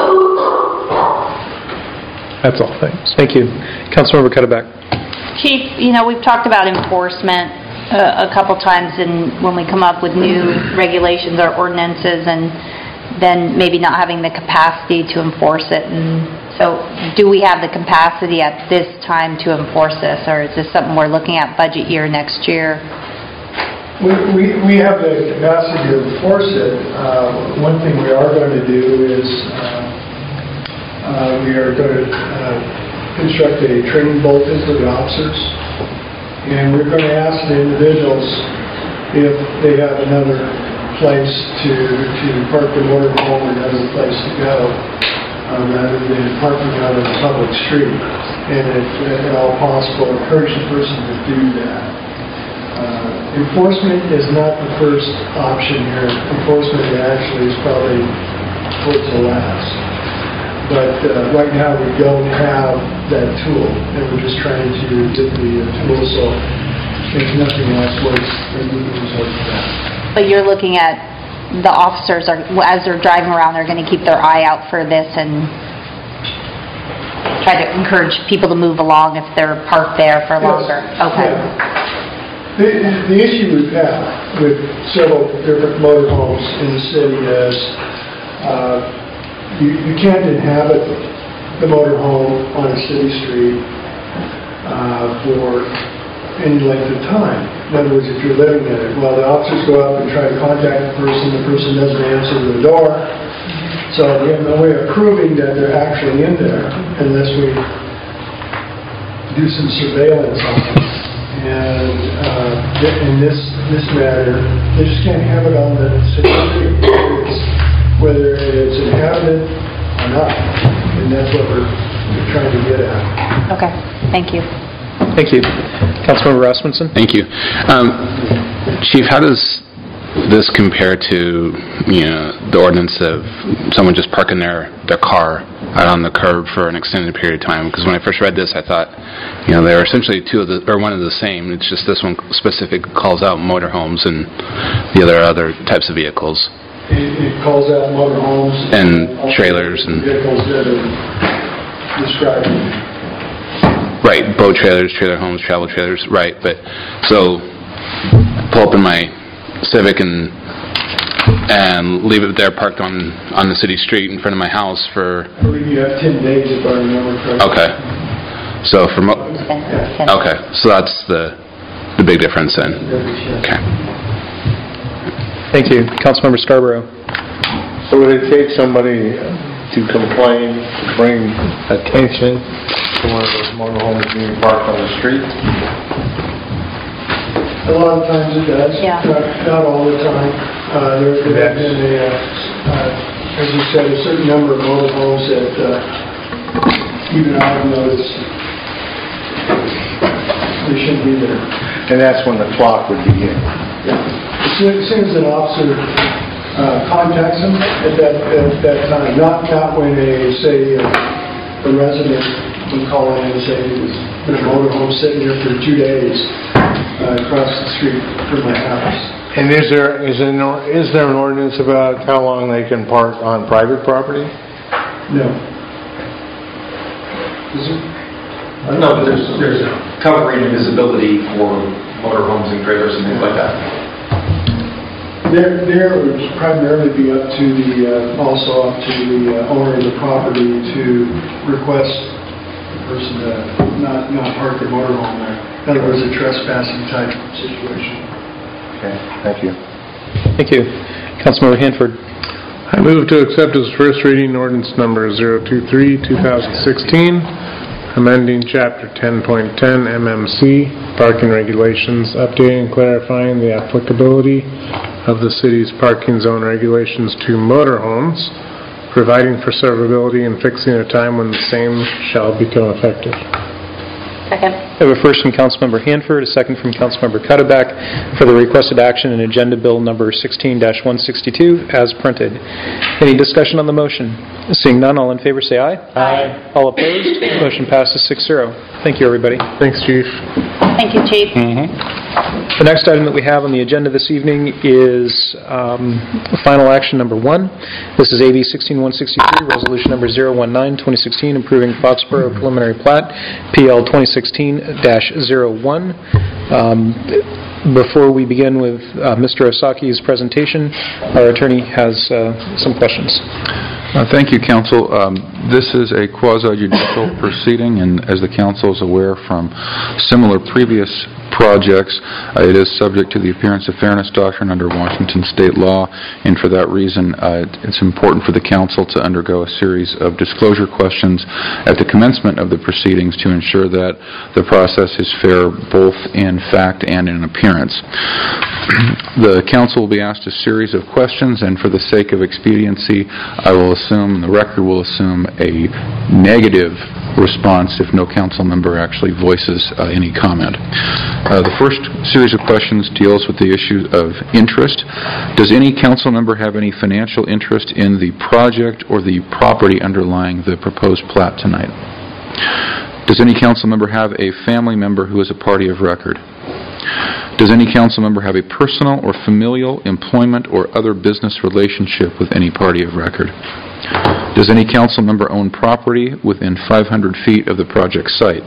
That's all. Thanks. Thank you. Councilmember Cuddeback. Chief, we've talked about enforcement a couple times when we come up with new regulations or ordinances, and then maybe not having the capacity to enforce it. And so do we have the capacity at this time to enforce this, or is this something we're looking at budget year next year? We have the capacity to enforce it. One thing we are going to do is we are going to construct a training bulletin for the officers And we're going to ask the individuals if they have another place to park the motorhome, another place to go, rather than parking out on a public street. And if at all possible, encourage the person to do that. Enforcement is not the first option here. Enforcement actually is probably towards the last. But right now we don't have that tool, and we're just trying to get the tool, so if nothing else works, then we can resort to that. But you're looking at the officers, as they're driving around, they're going to keep their eye out for this and try to encourage people to move along if they're parked there for longer. Okay. Yeah. The issue we've had with several different motorhomes in the city is you can't inhabit the motorhome on a city street for any length of time. In other words, if you're living in it, well, the officers go up and try to contact the person doesn't answer the door, so we have no way of proving that they're actually in there unless we do some surveillance on them. And in this matter, they just can't have it on the city street, whether it's inhabited or not. And that's what we're trying to get at. Okay, thank you. Thank you. Councilmember Rasmussen? Thank you. Chief, how does this compare to, the ordinance of someone just parking their car out on the curb for an extended period of time? Because when I first read this, I thought, they were essentially one of the same. It's just this one specific calls out motorhomes and the other types of vehicles. It calls out motorhomes and trailers and vehicles that are described. Right, boat trailers, trailer homes, travel trailers, right. But so pull up in my Civic and leave it there parked on the city street in front of my house for... I believe you have 10 days if I remember correctly. Okay. So okay, so that's the big difference then. Okay. Thank you. Councilmember Scarborough. So would it take somebody to complain, to bring attention to one of those motorhomes being parked on the street? A lot of times it does. Yeah. Not all the time. There have been as you said, a certain number of motorhomes that even I've noticed they shouldn't be there. And that's when the clock would begin. Yeah. As soon as an officer contacts them at that time, not when a resident would call in and say there's been a motorhome sitting here for 2 days across the street from my house. And is there an ordinance about how long they can park on private property? No. Is there? No, but there's covering and visibility for motorhomes and trailers and things like that. There would primarily be up to the owner of the property to request the person to not park their motorhome there. In other words, a trespassing type situation. Okay, thank you. Thank you. Councilmember Hanford. I move to accept as first reading ordinance number 023-2016, amending Chapter 10.10 MMC, parking regulations, updating and clarifying the applicability of the city's parking zone regulations to motorhomes, providing for severability and fixing a time when the same shall become effective. Second. I have a first from Councilmember Hanford, a second from Councilmember Cuddeback for the requested action in Agenda Bill number 16-162 as printed. Any discussion on the motion? Seeing none, all in favor say aye. Aye. All opposed? Motion passes 6-0. Thank you, everybody. Thanks, Chief. Thank you, Chief. The next item that we have on the agenda this evening is final action number 1. This is AB 16163, resolution number 019-2016, approving Foxborough preliminary plat, PL 2016-01. Before we begin with Mr. Osaki's presentation, our attorney has some questions. Thank you, Counsel. This is a quasi-judicial proceeding, and as the Counsel is aware from similar previous projects, it is subject to the appearance of fairness doctrine under Washington state law, and for that reason, it's important for the Counsel to undergo a series of disclosure questions at the commencement of the proceedings to ensure that the process is fair both in fact and in appearance. The Counsel will be asked a series of questions, and for the sake of expediency, the record will assume a negative response if no Council member actually voices any comment. The first series of questions deals with the issue of interest. Does any Council member have any financial interest in the project or the property underlying the proposed plat tonight? Does any Council member have a family member who is a party of record? Does any Council member have a personal or familial, employment, or other business relationship with any party of record? Does any Council member own property within 500 feet of the project site?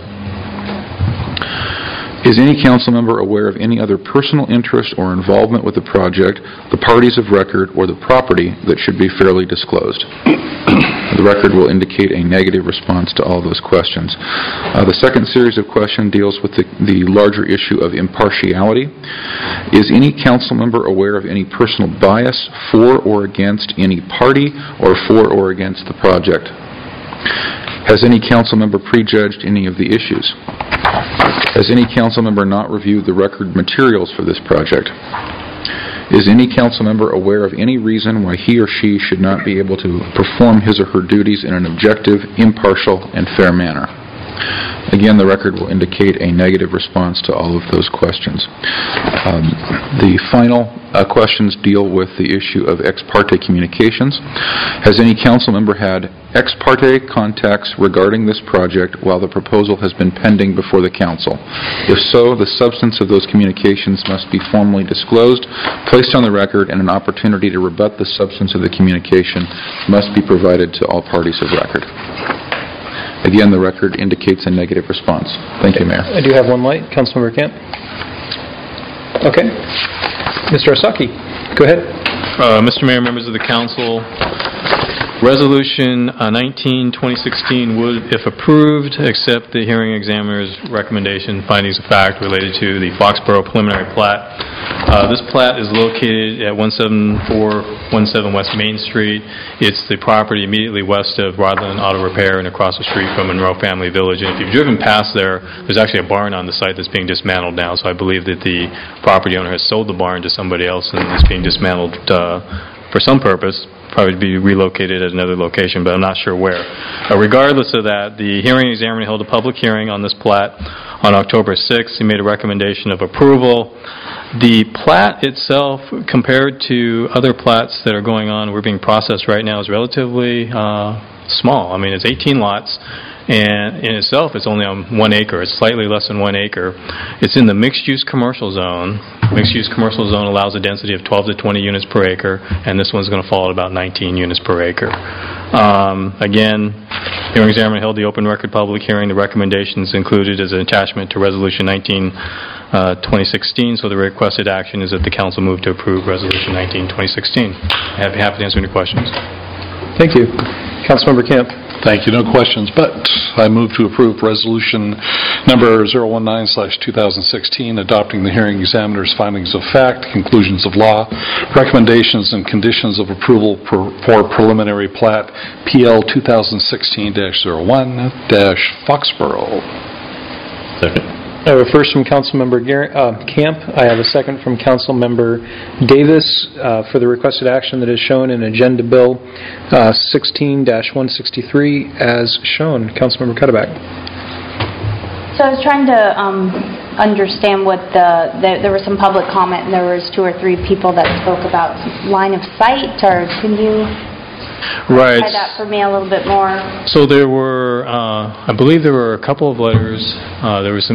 Is any Council member aware of any other personal interest or involvement with the project, the parties of record, or the property that should be fairly disclosed? The record will indicate a negative response to all those questions. The second series of questions deals with the larger issue of impartiality. Is any Council member aware of any personal bias for or against any party or for or against the project? Has any Council member prejudged any of the issues? Has any Council member not reviewed the record materials for this project? Is any Council member aware of any reason why he or she should not be able to perform his or her duties in an objective, impartial, and fair manner? Again, the record will indicate a negative response to all of those questions. The final questions deal with the issue of ex parte communications. Has any Council member had ex parte contacts regarding this project while the proposal has been pending before the Council? If so, the substance of those communications must be formally disclosed, placed on the record, and an opportunity to rebut the substance of the communication must be provided to all parties of record. Again, the record indicates a negative response. Thank you, Mayor. I do have one light. Councilmember Camp. Okay. Mr. Osaki, go ahead. Mr. Mayor, members of the Council, Resolution 19-2016 would, if approved, accept the hearing examiner's recommendation, findings of fact related to the Foxborough preliminary plat. This plat is located at 17417 West Main Street. It's the property immediately west of Rodland Auto Repair and across the street from Monroe Family Village. And if you've driven past there's actually a barn on the site that's being dismantled now. So I believe that the property owner has sold the barn to somebody else and it's being dismantled for some purpose. Probably be relocated at another location, but I'm not sure where. Regardless of that, the hearing examiner held a public hearing on this plat on October 6th. He made a recommendation of approval. The plat itself, compared to other plats that are going on, we're being processed right now, is relatively small. I mean, it's 18 lots. And in itself, it's only on 1 acre. It's slightly less than 1 acre. It's in the mixed-use commercial zone. Mixed-use commercial zone allows a density of 12 to 20 units per acre, and this one's going to fall at about 19 units per acre. Again, the hearing examiner held the open record public hearing. The recommendations included as an attachment to Resolution 19-2016, so the requested action is that the Council move to approve Resolution 19-2016. I'd be happy to answer any questions. Thank you. Councilmember Camp. Thank you. No questions, but I move to approve Resolution number 019/2016, adopting the hearing examiner's findings of fact, conclusions of law, recommendations, and conditions of approval for preliminary plat PL 2016-01-Foxborough. Second. I have a first from Councilmember Camp. I have a second from Councilmember Davis for the requested action that is shown in Agenda Bill 16-163 as shown. Councilmember Cuddeback. So I was trying to understand what there was some public comment and there was 2 or 3 people that spoke about line of sight, or can you clarify that for me a little bit more? So there were, I believe there were a couple of letters. There's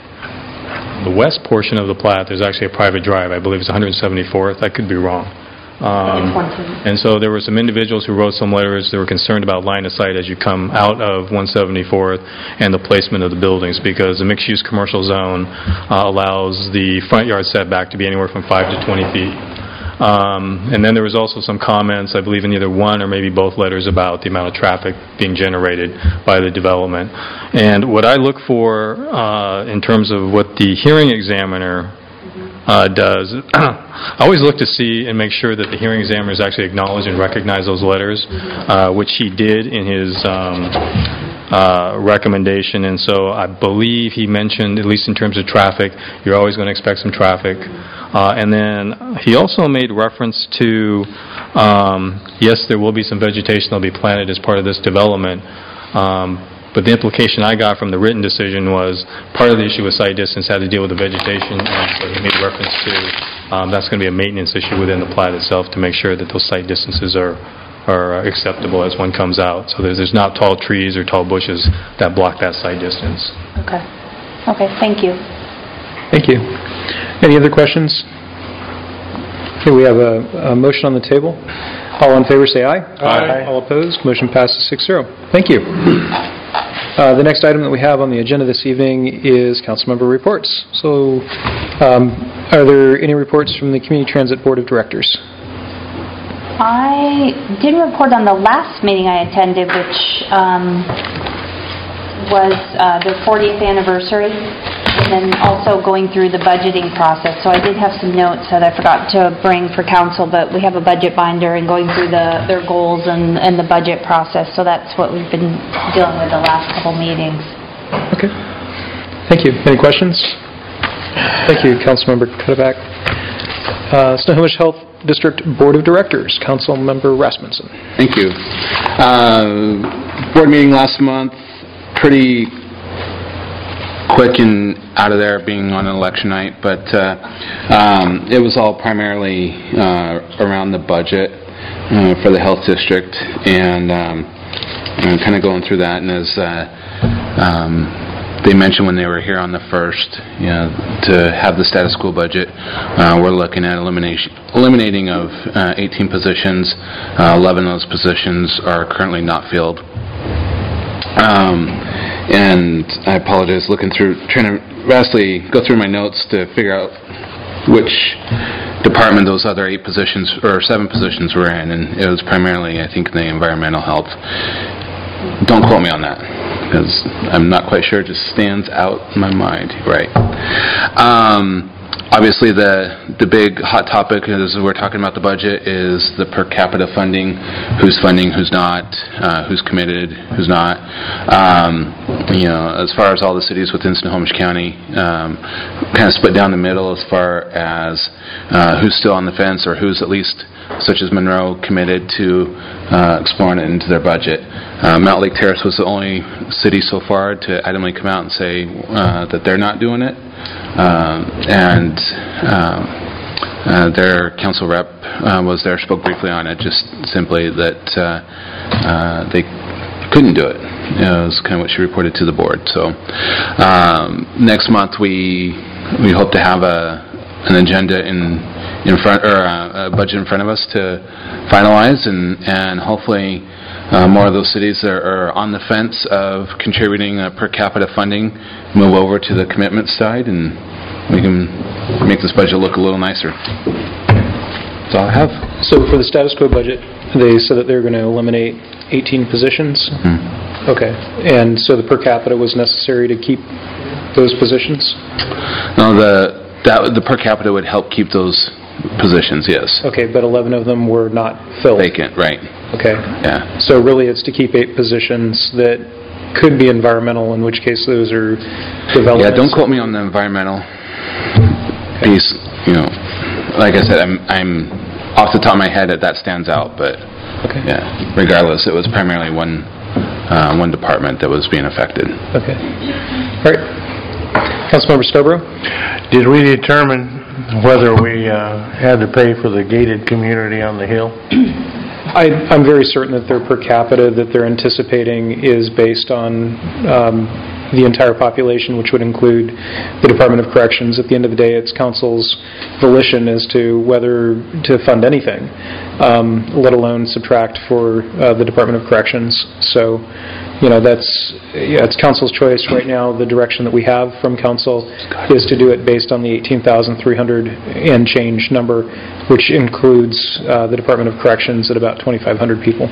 the west portion of the plat, there's actually a private drive. I believe it's 174th. I could be wrong. And so there were some individuals who wrote some letters that were concerned about line of sight as you come out of 174th and the placement of the buildings, because the mixed-use commercial zone allows the front yard setback to be anywhere from 5 to 20 feet. And then there was also some comments, I believe in either one or maybe both letters, about the amount of traffic being generated by the development. And what I look for in terms of what the hearing examiner does, I always look to see and make sure that the hearing examiners actually acknowledge and recognize those letters, which he did in his recommendation. And so I believe he mentioned, at least in terms of traffic, you're always going to expect some traffic. And then he also made reference to, yes, there will be some vegetation that will be planted as part of this development. But the implication I got from the written decision was part of the issue with site distance had to deal with the vegetation, and so he made reference to that's going to be a maintenance issue within the plat itself to make sure that those site distances are acceptable as one comes out. So there's not tall trees or tall bushes that block that site distance. Okay. Okay, thank you. Thank you. Any other questions? Okay, we have a motion on the table. All in favor say aye. Aye. All opposed, motion passes 6-0. Thank you. The next item that we have on the agenda this evening is council member reports. So, are there any reports from the Community Transit Board of Directors? I did report on the last meeting I attended, which was their 40th anniversary, and then also going through the budgeting process. So I did have some notes that I forgot to bring for council, but we have a budget binder and going through their goals and the budget process. So that's what we've been dealing with the last couple meetings. Okay. Thank you. Any questions? Thank you, Councilmember Cuddeback. Snohomish Health District Board of Directors, Councilmember Rasmussen. Thank you. Board meeting last month, pretty quick and out of there being on an election night, but it was all primarily around the budget for the health district, and kind of going through that. And as they mentioned when they were here on the 1st, to have the status quo budget, we're looking at eliminating of 18 positions. 11 of those positions are currently not filled. And I apologize, trying to vastly go through my notes to figure out which department those other 8 positions or 7 positions were in, and it was primarily, I think, the environmental health. Don't quote me on that, because I'm not quite sure. It just stands out in my mind. Right. Obviously, the big hot topic as we're talking about the budget is the per capita funding. Who's funding, who's not, who's committed, who's not. As far as all the cities within Snohomish County, kind of split down the middle as far as who's still on the fence or who's at least, such as Monroe, committed to exploring it into their budget. Mount Lake Terrace was the only city so far to adamantly come out and say that they're not doing it. And their council rep was there, spoke briefly on it, just simply that they couldn't do it. It was kind of what she reported to the board. So next month we hope to have an agenda in front, or a budget in front of us to finalize, and hopefully more of those cities that are on the fence of contributing per capita funding move over to the commitment side, and we can make this budget look a little nicer. That's all I have. So for the status quo budget, they said that they were going to eliminate 18 positions? Mm-hmm. Okay. And so the per capita was necessary to keep those positions? No, the per capita would help keep those positions, yes. Okay, but 11 of them were not filled? Vacant, right. Okay. Yeah. So really it's to keep 8 positions that could be environmental, in which case those are developments. Yeah, don't quote me on the environmental piece. Like I said, I'm off the top of my head that stands out, but yeah, regardless, it was primarily one department that was being affected. Okay. All right. Councilmember Scarborough? Did we determine whether we had to pay for the gated community on the hill? I'm very certain that their per capita that they're anticipating is based on the entire population, which would include the Department of Corrections. At the end of the day, it's council's volition as to whether to fund anything, let alone subtract for the Department of Corrections. So, it's council's choice right now. The direction that we have from council is to do it based on the 18,300 and change number, which includes the Department of Corrections at about 2,500 people.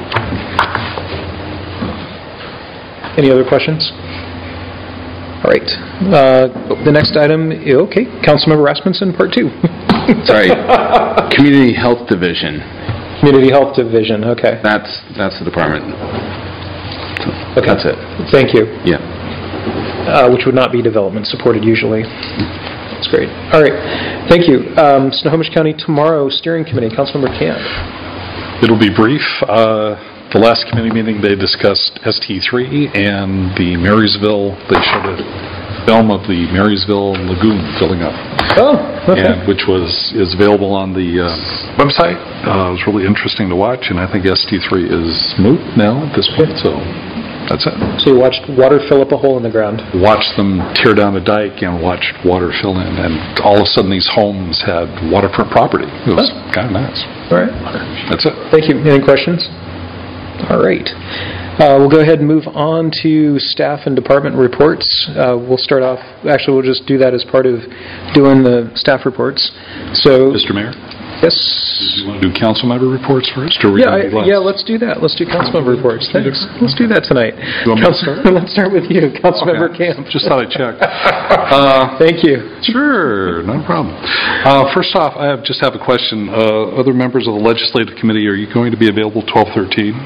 Any other questions? All right. The next item, okay, Councilmember Rasmussen, part 2. Sorry. Community Health Division. Community Health Division, okay. That's the department. Okay. That's it. Thank you. Yeah. Which would not be development supported usually. That's great. All right. Thank you. Snohomish County Tomorrow Steering Committee, Councilmember Camp. It'll be brief. The last committee meeting, they discussed ST3 and the Marysville. They showed a film of the Marysville Lagoon filling up. Oh, okay. And which is available on the website. It was really interesting to watch, and I think ST3 is moot now at this point, so that's it. So you watched water fill up a hole in the ground? Watched them tear down a dike and watched water fill in, and all of a sudden these homes had waterfront property. It was kind of nice. All right. That's it. Thank you. Any questions? All right. We'll go ahead and move on to staff and department reports. We'll start off, actually we'll just do that as part of doing the staff reports. So, Mr. Mayor? Yes? Do you want to do council member reports first? Or let's do that. Let's do council member reports. Thanks. Let's do that tonight. Let's start with you, Councilmember Camp. Just thought I'd check. Thank you. Sure, no problem. First off, I just have a question. Other members of the Legislative Committee, are you going to be available 12/13?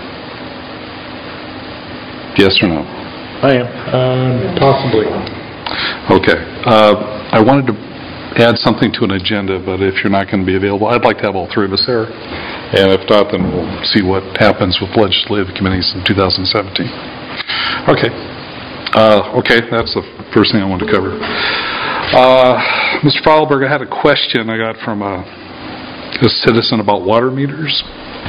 Yes or no? I am. Possibly. Okay. I wanted to add something to an agenda, but if you're not going to be available, I'd like to have all three of us there. And if not, then we'll see what happens with legislative committees in 2017. Okay. That's the first thing I wanted to cover. Mr. Fowlberg, I had a question I got from a citizen about water meters.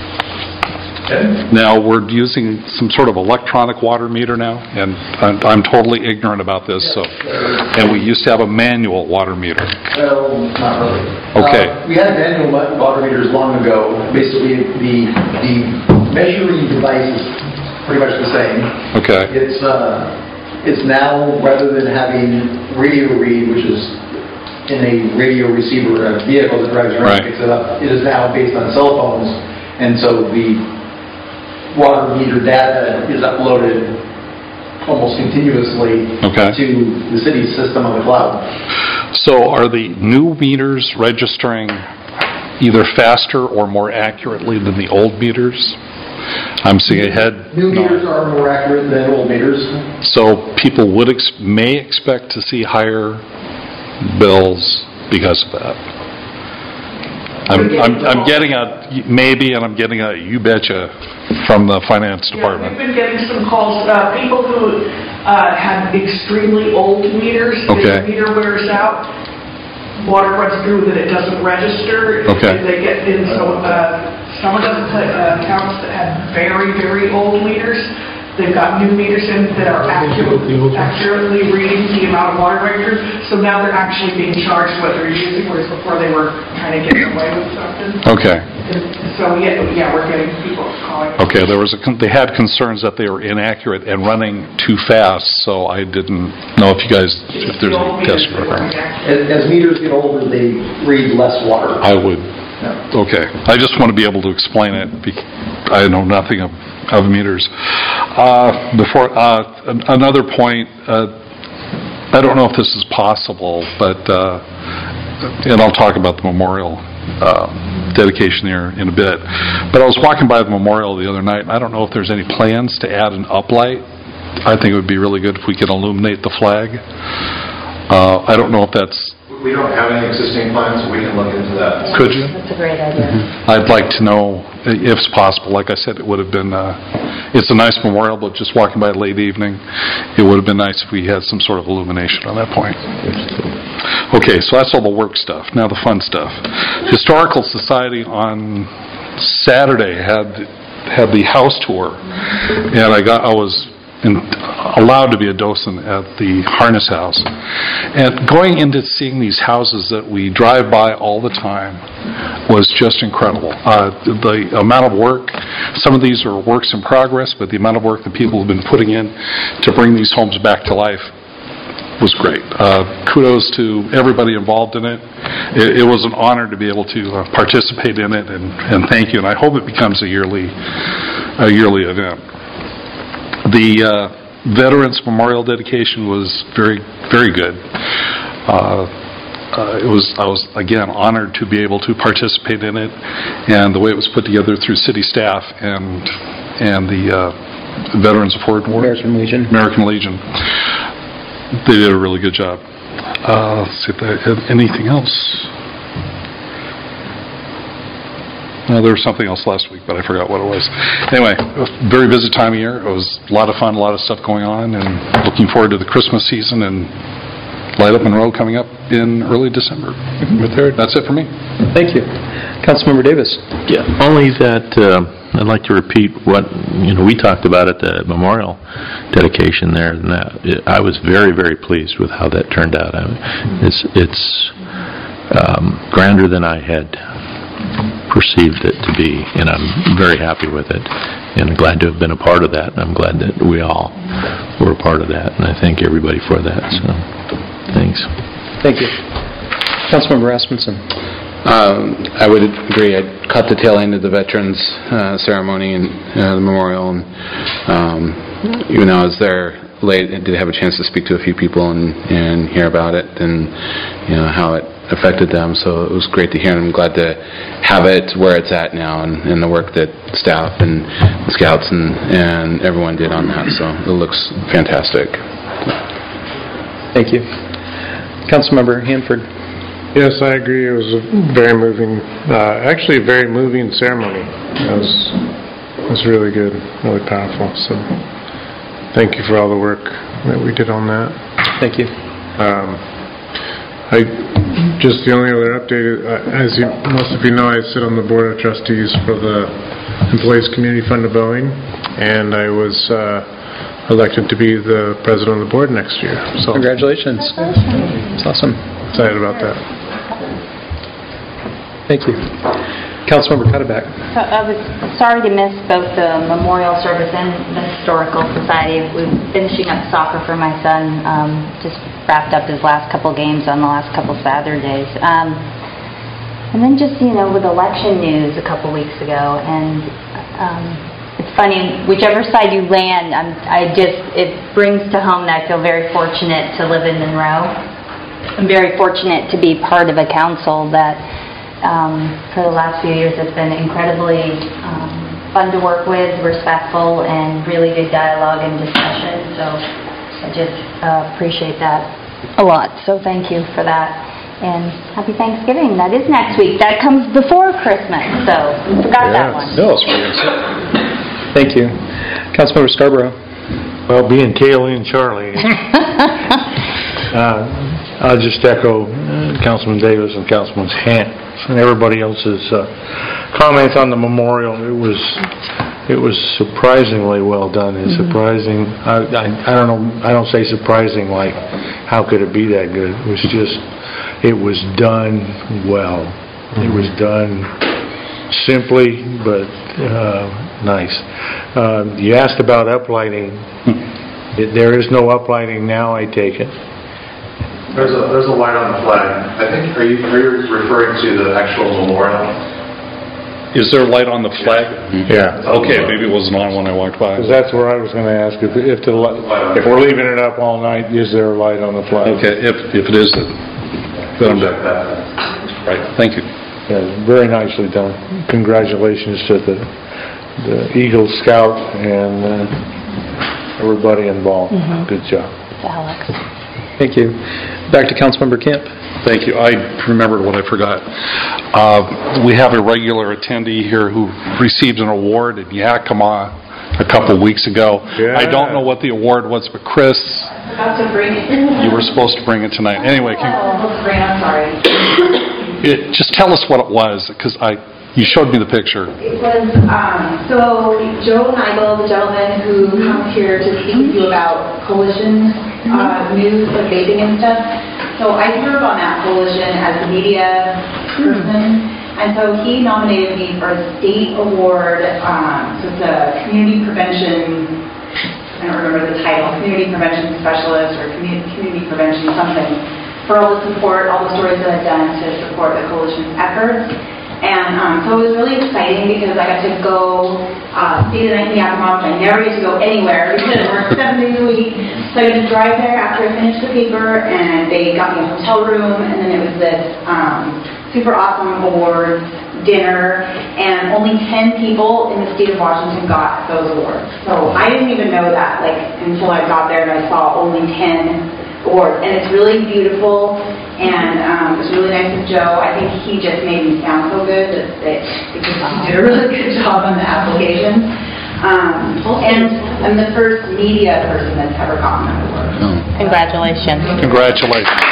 Now, we're using some sort of electronic water meter now, and I'm totally ignorant about this. And we used to have a manual water meter. Well, not really. Okay. We had manual water meters long ago. Basically, the measuring device is pretty much the same. Okay. It's now, rather than having radio read, which is in a radio receiver, a vehicle that drives around and picks it up, it is now based on cell phones, and so the water meter data is uploaded almost continuously to the city's system on the cloud. So are the new meters registering either faster or more accurately than the old meters? I'm seeing ahead. New meters are more accurate than old meters. So people may expect to see higher bills because of that. I'm getting a maybe, and I'm getting a you betcha from the finance department. We've been getting some calls about people who have extremely old meters. The meter wears out, water runs through that it doesn't register. They get in some of them accounts that had very, very old meters. They've got new meters in that are accurately reading the amount of water registered. So now they're actually being charged what they're using, whereas before they were kind of getting away with something. Okay. So yeah, we're getting people calling. Okay, they had concerns that they were inaccurate and running too fast, so I didn't know if there's a test for it. As meters get older, they read less water. I would. Okay. I just want to be able to explain it. I know nothing of meters. Another point, I don't know if this is possible, but, and I'll talk about the memorial dedication here in a bit, but I was walking by the memorial the other night, and I don't know if there's any plans to add an uplight. I think it would be really good if we could illuminate the flag. I don't know if that's... We don't have any existing plans, so we can look into that. Could you? That's a great idea. I'd like to know if it's possible. Like I said, it would have been, it's a nice memorial, but just walking by late evening, it would have been nice if we had some sort of illumination on that point. Okay, so that's all the work stuff. Now the fun stuff. Historical Society on Saturday had the house tour, and I was allowed to be a docent at the Harness House. And going into seeing these houses that we drive by all the time was just incredible. The amount of work, some of these are works in progress, but the amount of work that people have been putting in to bring these homes back to life was great. Kudos to everybody involved in it. It was an honor to be able to participate in it, and thank you. And I hope it becomes a yearly event. The Veterans Memorial dedication was very, very good. I was again honored to be able to participate in it, and the way it was put together through city staff and the Veterans of Foreign War, American Legion. They did a really good job. Let's see if I had anything else. No, there was something else last week, but I forgot what it was. Anyway, it was a very busy time of year. It was a lot of fun, a lot of stuff going on, and looking forward to the Christmas season and Light Up Monroe coming up in early December. That's it for me. Thank you. Councilmember Davis. Yeah, only that I'd like to repeat what we talked about at the memorial dedication there, and that I was very, very pleased with how that turned out. It's grander than I had perceived it to be, and I'm very happy with it, and I'm glad to have been a part of that. I'm glad that we all were a part of that, and I thank everybody for that. So, thanks. Thank you. Councilmember Rasmussen. I would agree. I caught the tail end of the veterans ceremony and the memorial, and even though I was there late, I did have a chance to speak to a few people and hear about it and how it affected them. So it was great to hear, and I'm glad to have it where it's at now, and the work that staff and scouts and everyone did on that. So it looks fantastic. Thank you. Councilmember Hanford. Yes, I agree. It was a very moving, actually a very moving ceremony. It was really good, really powerful. So thank you for all the work that we did on that. Thank you. Just the only other update, as most of you know, I sit on the Board of Trustees for the Employees Community Fund of Boeing, and I was elected to be the president of the board next year. So congratulations. It's awesome. Excited about that. Thank you. Councilmember Cuddeback. So I was sorry to miss both the memorial service and the Historical Society. We're finishing up soccer for my son. Just wrapped up his last couple games on the last couple Saturdays. And then just, with election news a couple weeks ago, and it's funny, whichever side you land, it brings to home that I feel very fortunate to live in Monroe. I'm very fortunate to be part of a council that for the last few years has been incredibly fun to work with, respectful, and really good dialogue and discussion. So I just appreciate that a lot. So thank you for that. And happy Thanksgiving. That is next week. That comes before Christmas, so forgot that one. No, thank you. Councilmember Scarborough. Well, being Kaylee and Charlie, I'll just echo Councilman Davis and Councilman Hant and everybody else's comments on the memorial. It was surprisingly well done. It's surprising. I don't know. I don't say surprising like how could it be that good. It was done well. It was done simply but nice. You asked about uplighting. There is no uplighting now, I take it. There's a light on the flag. I think, are you referring to the actual memorial? Is there a light on the flag? Yeah. Okay, maybe it wasn't on when I walked by. Because that's where I was going to ask. If we're leaving it up all night, is there a light on the flag? Okay, if it is, then I'm done. Right, thank you. Yeah, very nicely done. Congratulations to the Eagle Scout and everybody involved. Mm-hmm. Good job. Alex. Thank you. Back to Councilmember Kemp. Thank you. I remembered what I forgot. We have a regular attendee here who received an award in Yakima a couple weeks ago. Yeah. I don't know what the award was, but Chris, I forgot to bring it. you were supposed to bring it tonight. Anyway, I'm sorry. just tell us what it was, because You showed me the picture. It was, so Joe Nigel, the gentleman who comes here to speak with you about coalition news of vaping and stuff. So I serve on that coalition as the media person, and so he nominated me for a state award. So it's a community prevention, I don't remember the title, community prevention specialist or community prevention something, for all the support, all the stories that I've done to support the coalition's efforts. And so it was really exciting because I got to go see the 19 Yakima, which I never get to go anywhere because I work 7 days a week. So I got to drive there after I finished the paper, and they got me a hotel room, and then it was this super awesome awards dinner, and only 10 people in the state of Washington got those awards. So I didn't even know that, until I got there and I saw only 10 awards. And it's really beautiful, and it was really nice with Joe. I think he just made me sound so good that he did a really good job on the application. And I'm the first media person that's ever gotten that award. Congratulations. Congratulations.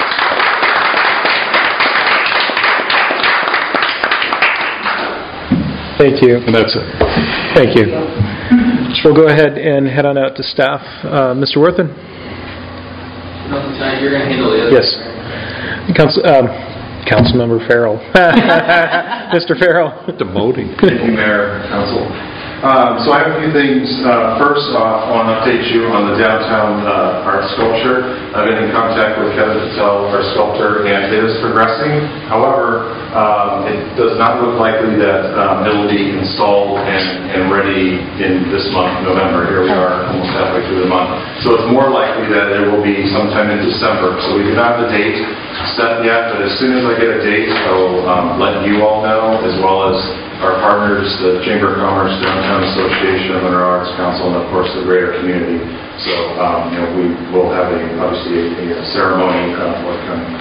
Thank you. And that's it. Thank you. So we'll go ahead and head on out to staff. Mr. Worthen? Nothing tonight. You're going to handle the other. Yes. Councilmember Farrell. Mr. Farrell. Demoting. Thank you, Mayor, Council. So I have a few things. First off, I want to update you on the downtown art sculpture. I've been in contact with Kevin Patel, our sculptor, and it is progressing. However, it does not look likely that it will be installed and ready in this month, November. Here we are, almost halfway through the month. So it's more likely that it will be sometime in December. So we do not have a date set yet, but as soon as I get a date, I will let you all know, as well as our partners, the Chamber of Commerce, Downtown Association, Monroe Arts Council, and of course the greater community. So we will have obviously a ceremony forthcoming.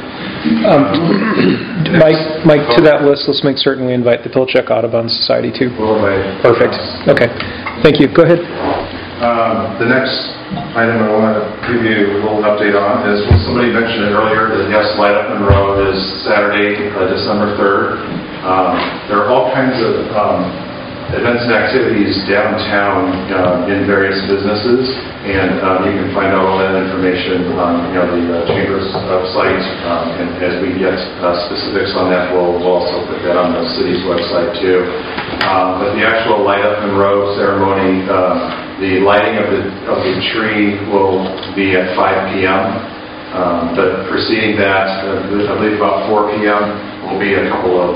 Mike, to that list, let's make certain we invite the Pilchuck Audubon Society too. Perfect. Okay. Thank you. Go ahead. The next item I want to give you a little update on is, somebody mentioned it earlier, that yes, Light Up Monroe is Saturday, December 3rd. There are all kinds of events and activities downtown in various businesses, and you can find out all that information on the Chamber's website. And as we get specifics on that, we'll also put that on the city's website too. But the actual Light Up Monroe ceremony, the lighting of the tree will be at 5 p.m. But preceding that, I believe about 4 p.m., will be a couple of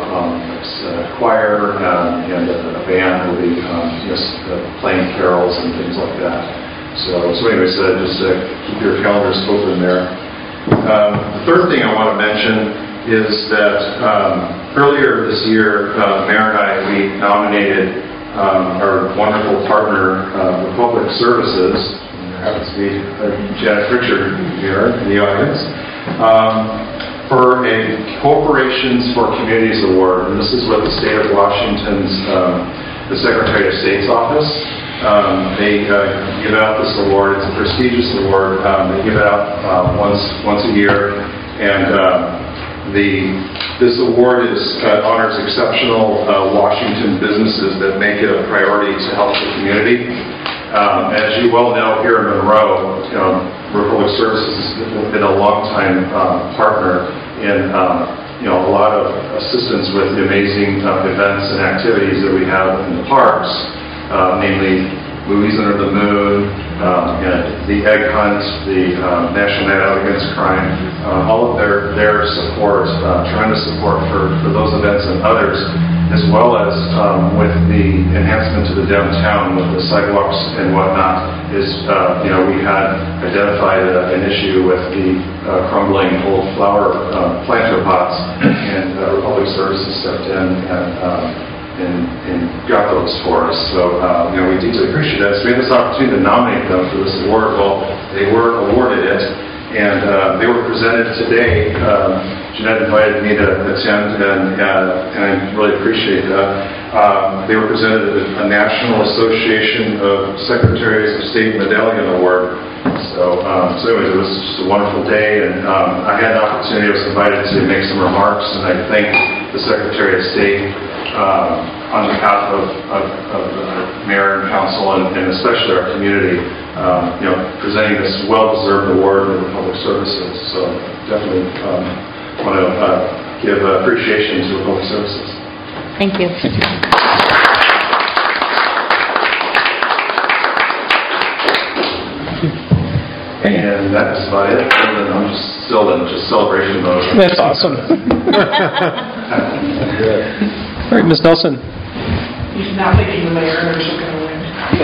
choir and a band will be just playing carols and things like that. So anyways, just keep your calendars open there. The third thing I want to mention is that earlier this year, Mayor and I, we nominated our wonderful partner, Republic Services. There happens to be Janet Pritchard here in the audience. For a Corporations for Communities Award, and this is with the State of Washington's, the Secretary of State's office. They give out this award. It's a prestigious award. They give it out once a year, and this award honors exceptional Washington businesses that make it a priority to help the community. As you well know, here in Monroe, Republic Services has been a long-time partner in a lot of assistance with the amazing events and activities that we have in the parks, namely Movies Under the Moon, the Egg Hunt, the National Night Out Against Crime, all of their support, tremendous support for those events and others, as well as with the enhancement to the downtown with the sidewalks and whatnot, is we had identified an issue with the crumbling old flower planter pots, and Republic Services stepped in and got those for us. So we deeply appreciate that. So we had this opportunity to nominate them for this award. Well, they were awarded it, and they were presented today. Jeanette invited me to attend, and I really appreciate that. They were presented a National Association of Secretaries of State Medallion Award. So anyways, it was just a wonderful day, and I had an opportunity. I was invited to make some remarks, and I thank the Secretary of State on behalf of the mayor and council and especially our community, presenting this well-deserved award in the public services. So definitely want to give appreciation to the public services. Thank you. And that's about it. And I'm still in celebration mode. That's awesome. All right, Ms. Nelson. He's now thinking the mayor and are going to win.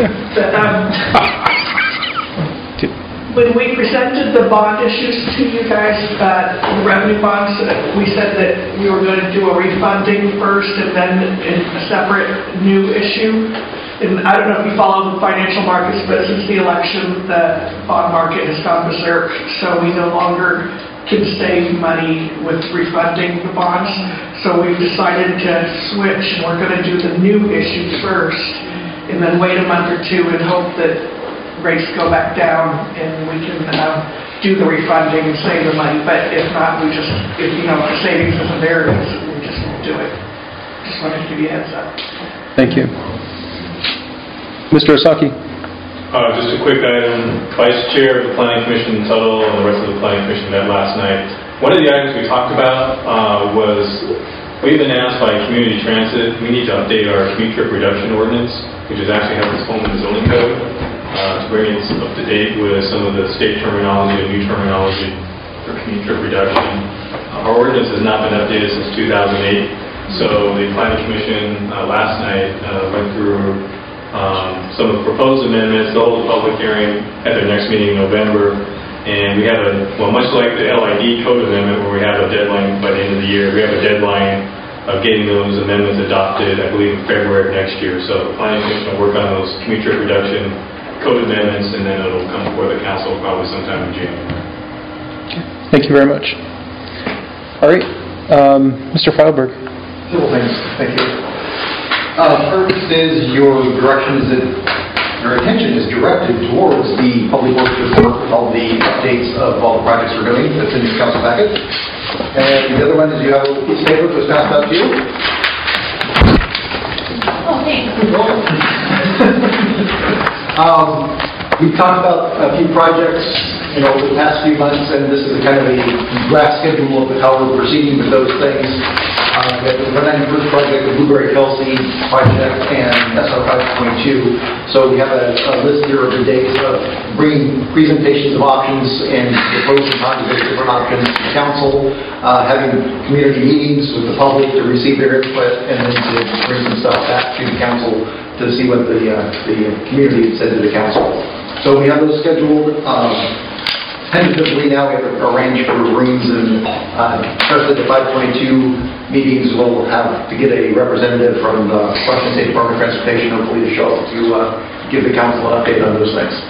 When we presented the bond issues to you guys, the revenue bonds, we said that we were going to do a refunding first and then a separate new issue. And I don't know if you follow the financial markets, but since the election, the bond market has gone berserk, so we no longer can save money with refunding the bonds. So we've decided to switch, and we're going to do the new issue first, and then wait a month or two and hope that rates go back down and we can do the refunding and save the money. But if not, if the savings isn't there, we just won't do it. Just wanted to give you a heads up. Thank you. Mr. Osaki. Just a quick item. Vice Chair of the Planning Commission, Tuttle, and the rest of the Planning Commission met last night. One of the items we talked about was we've been asked by Community Transit, we need to update our commute trip reduction ordinance, which is actually has its home in the zoning code, to bring it up to date with some of the state terminology and new terminology for commute trip reduction. Our ordinance has not been updated since 2008, so the Planning Commission last night went through some of the proposed amendments, the whole public hearing at their next meeting in November, and we have much like the LID code amendment where we have a deadline by the end of the year, we have a deadline of getting those amendments adopted, I believe, in February of next year. So the Planning Commission will work on those commute trip reduction code amendments, and then it'll come before the council probably sometime in January. Thank you very much. All right, Mr. Feilberg. Several things. Thank you. First is your attention is directed towards the public works report with all the updates of all the projects we're doing. That's in your council packet. And the other one is you have a piece of paper that was passed out to you. Oh, thanks. We've talked about a few projects, over the past few months, and this is kind of a draft schedule of how we're proceeding with those things. We have the 191st project, the Blueberry-Kelsey project, and SR 522. So we have a list here of the dates of bringing presentations of options and the pros and cons of those different options to council, having community meetings with the public to receive their input, and then to bring some stuff back to the council to see what the community said to the council. So we have those scheduled. Tentatively now we have arranged for rooms, and especially the 522 meetings we'll have to get a representative from the Washington State Department of Transportation hopefully to show up to give the council an update on those things.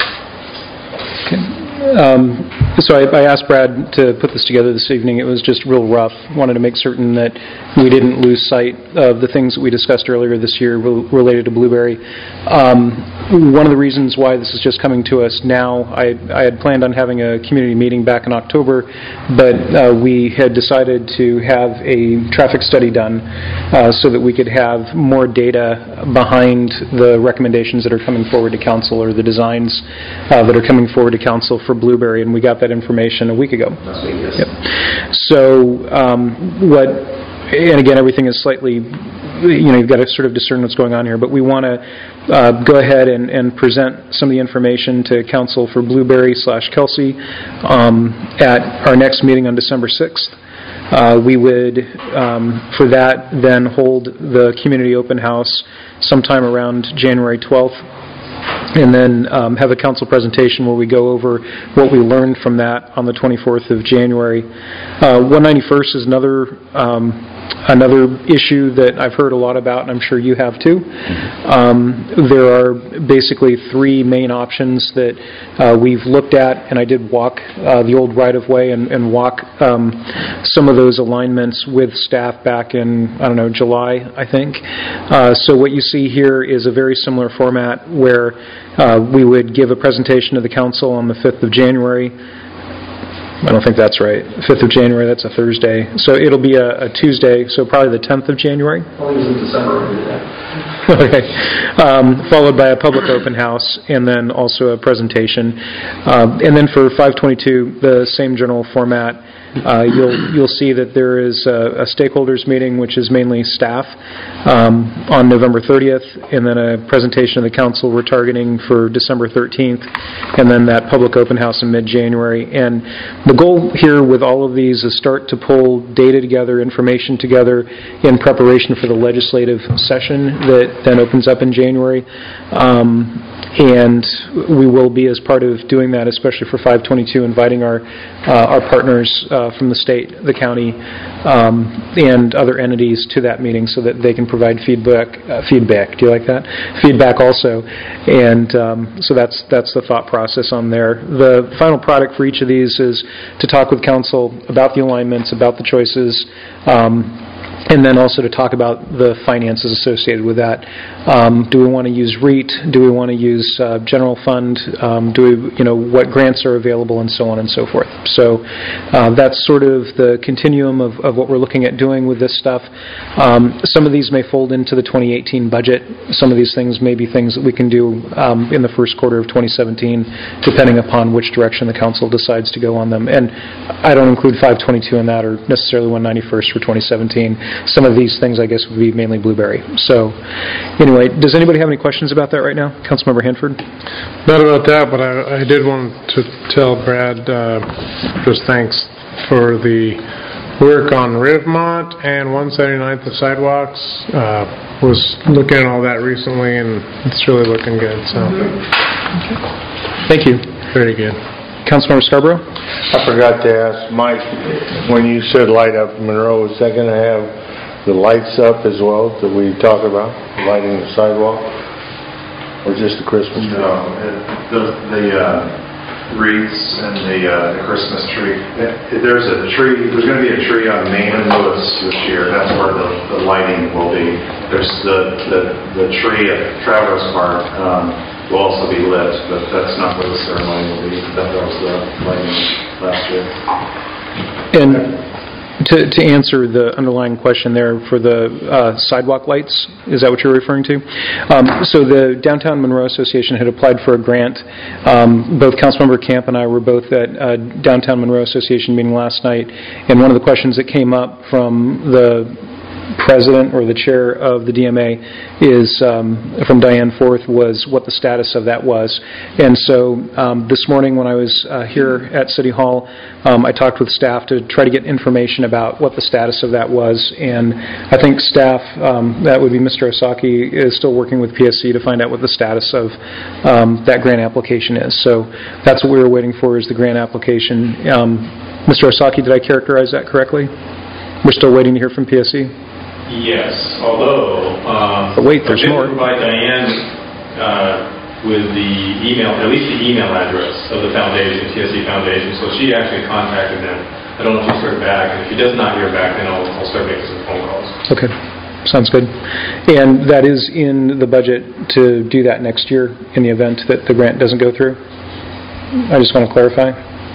Okay. So I asked Brad to put this together this evening. It was just real rough. Wanted to make certain that we didn't lose sight of the things that we discussed earlier this year related to Blueberry. One of the reasons why this is just coming to us now, I had planned on having a community meeting back in October, but we had decided to have a traffic study done so that we could have more data behind the recommendations that are coming forward to council, or the designs that are coming forward to council for Blueberry, and we got that information a week ago. Yep. So and again, everything is slightly, you've got to sort of discern what's going on here, but we want to go ahead and present some of the information to council for Blueberry/Kelsey at our next meeting on December 6th. We would, for that, then hold the community open house sometime around January 12th. And then have a council presentation where we go over what we learned from that on the 24th of January. 191st is another issue that I've heard a lot about, and I'm sure you have too. There are basically three main options that we've looked at, and I did walk the old right-of-way and walk some of those alignments with staff back in, July, I think. So what you see here is a very similar format where we would give a presentation to the council on the 5th of January. I don't think that's right. 5th of January, that's a Thursday. So it'll be a Tuesday, so probably the 10th of January. Only was in December. Okay. Followed by a public open house, and then also a presentation. And then for 522, the same general format. You'll see that there is a stakeholders meeting, which is mainly staff, on November 30th, and then a presentation of the council we're targeting for December 13th, and then that public open house in mid-January. And the goal here with all of these is start to pull data together, information together in preparation for the legislative session that then opens up in January. And we will be, as part of doing that, especially for 522, inviting our partners from the state, the county, and other entities to that meeting so that they can provide feedback. Do you like that? Feedback also. And so that's the thought process on there. The final product for each of these is to talk with council about the alignments, about the choices, and then also to talk about the finances associated with that. Do we want to use REIT? Do we want to use general fund? What grants are available, and so on and so forth. So that's sort of the continuum of what we're looking at doing with this stuff. Some of these may fold into the 2018 budget. Some of these things may be things that we can do in the first quarter of 2017, depending upon which direction the council decides to go on them. And I don't include 522 in that, or necessarily 191st for 2017. Some of these things, I guess, would be mainly Blueberry. So, anyway, does anybody have any questions about that right now? Councilmember Hanford? Not about that, but I did want to tell Brad just thanks for the work on Rivmont and 179th, the sidewalks. Was looking at all that recently, and it's really looking good. So, Thank you. Very good. Councilmember Scarborough? I forgot to ask Mike, when you said light up Monroe, is that going to have the lights up as well that we talk about, lighting the sidewalk, or just the Christmas tree? No, the wreaths and the Christmas tree. There's going to be a tree on Main and Lewis this year. That's where the lighting will be. There's the tree at Travelers Park will also be lit, but that's not where the ceremony will be. That was the lighting last year. And to answer the underlying question there for the sidewalk lights, is that what you're referring to? So the Downtown Monroe Association had applied for a grant. Both Councilmember Camp and I were both at Downtown Monroe Association meeting last night, and one of the questions that came up from the president or the chair of the DMA is from Diane Forth was what the status of that was. And so this morning when I was here at City Hall, I talked with staff to try to get information about what the status of that was, and I think staff, that would be Mr. Osaki, is still working with PSC to find out what the status of that grant application is. So that's what we were waiting for, is the grant application. Mr. Osaki, did I characterize that correctly? We're still waiting to hear from PSC? Yes, although but wait, there's more. Provide Diane with the email, at least the email address of the foundation, TSC Foundation. So she actually contacted them. I don't know if she's heard back, and if she does not hear back, then I'll start making some phone calls. Okay, sounds good. And that is in the budget to do that next year in the event that the grant doesn't go through? I just want to clarify.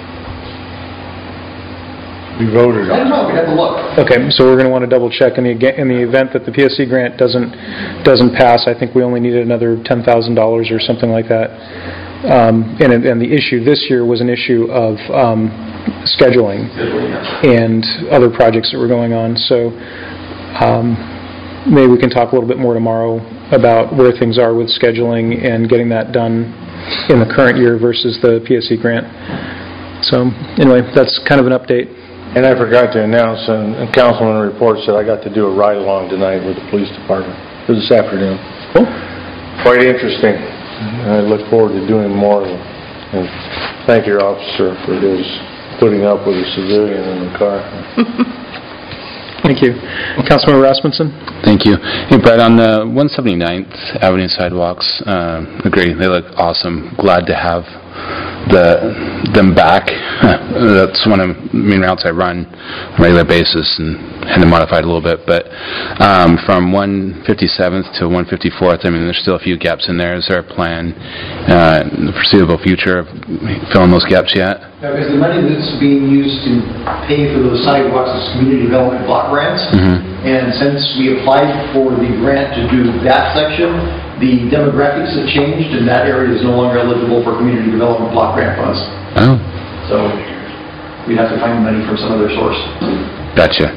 We voted on it. I don't know, we have to look. Okay, so we're going to want to double check in the event that the PSC grant doesn't pass. I think we only needed another $10,000 or something like that. And the issue this year was an issue of scheduling and other projects that were going on. So maybe we can talk a little bit more tomorrow about where things are with scheduling and getting that done in the current year versus the PSC grant. So anyway, that's kind of an update. And I forgot to announce, and Councilman reports that I got to do a ride-along tonight with the police department this afternoon. Cool. Quite interesting. I look forward to doing more. And thank your officer for his putting up with a civilian in the car. Thank you. Councilmember Rasmussen? Thank you. Hey, Brett, on the 179th Avenue sidewalks, agree, they look awesome. Glad to have them back. That's one of the main routes I run on a regular basis and had to modify it a little bit. But from 157th to 154th, I mean, there's still a few gaps in there. Is there a plan in the foreseeable future of filling those gaps yet? Yeah, because the money that's being used to pay for those sidewalks is community development block grants. And since we applied for the grant to do that section, the demographics have changed and that area is no longer eligible for community development block grant funds. Oh. So we'd have to find money from some other source. Gotcha.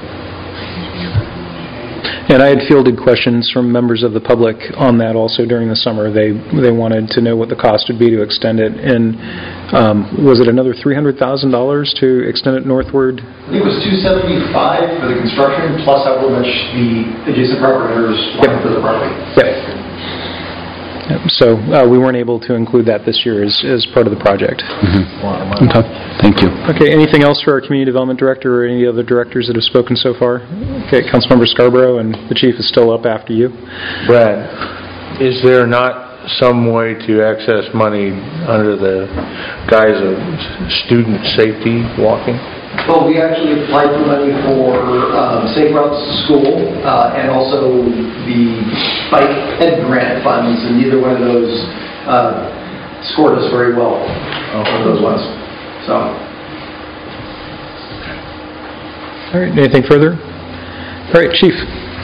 And I had fielded questions from members of the public on that also during the summer. They wanted to know what the cost would be to extend it. And was it another $300,000 to extend it northward? I think it was $275 for the construction, plus however much the adjacent property owners wanted for the property. Yep. So we weren't able to include that this year as part of the project. Okay. Thank you. Okay, anything else for our Community Development Director or any other directors that have spoken so far? Okay, Councilmember Scarborough, and the Chief is still up after you. Brad, is there not some way to access money under the guise of student safety walking? Well, we actually applied for money for Safe Routes to School and also the Bike Ed Grant funds, and neither one of those scored us very well on those ones. So. All right, anything further? All right, Chief.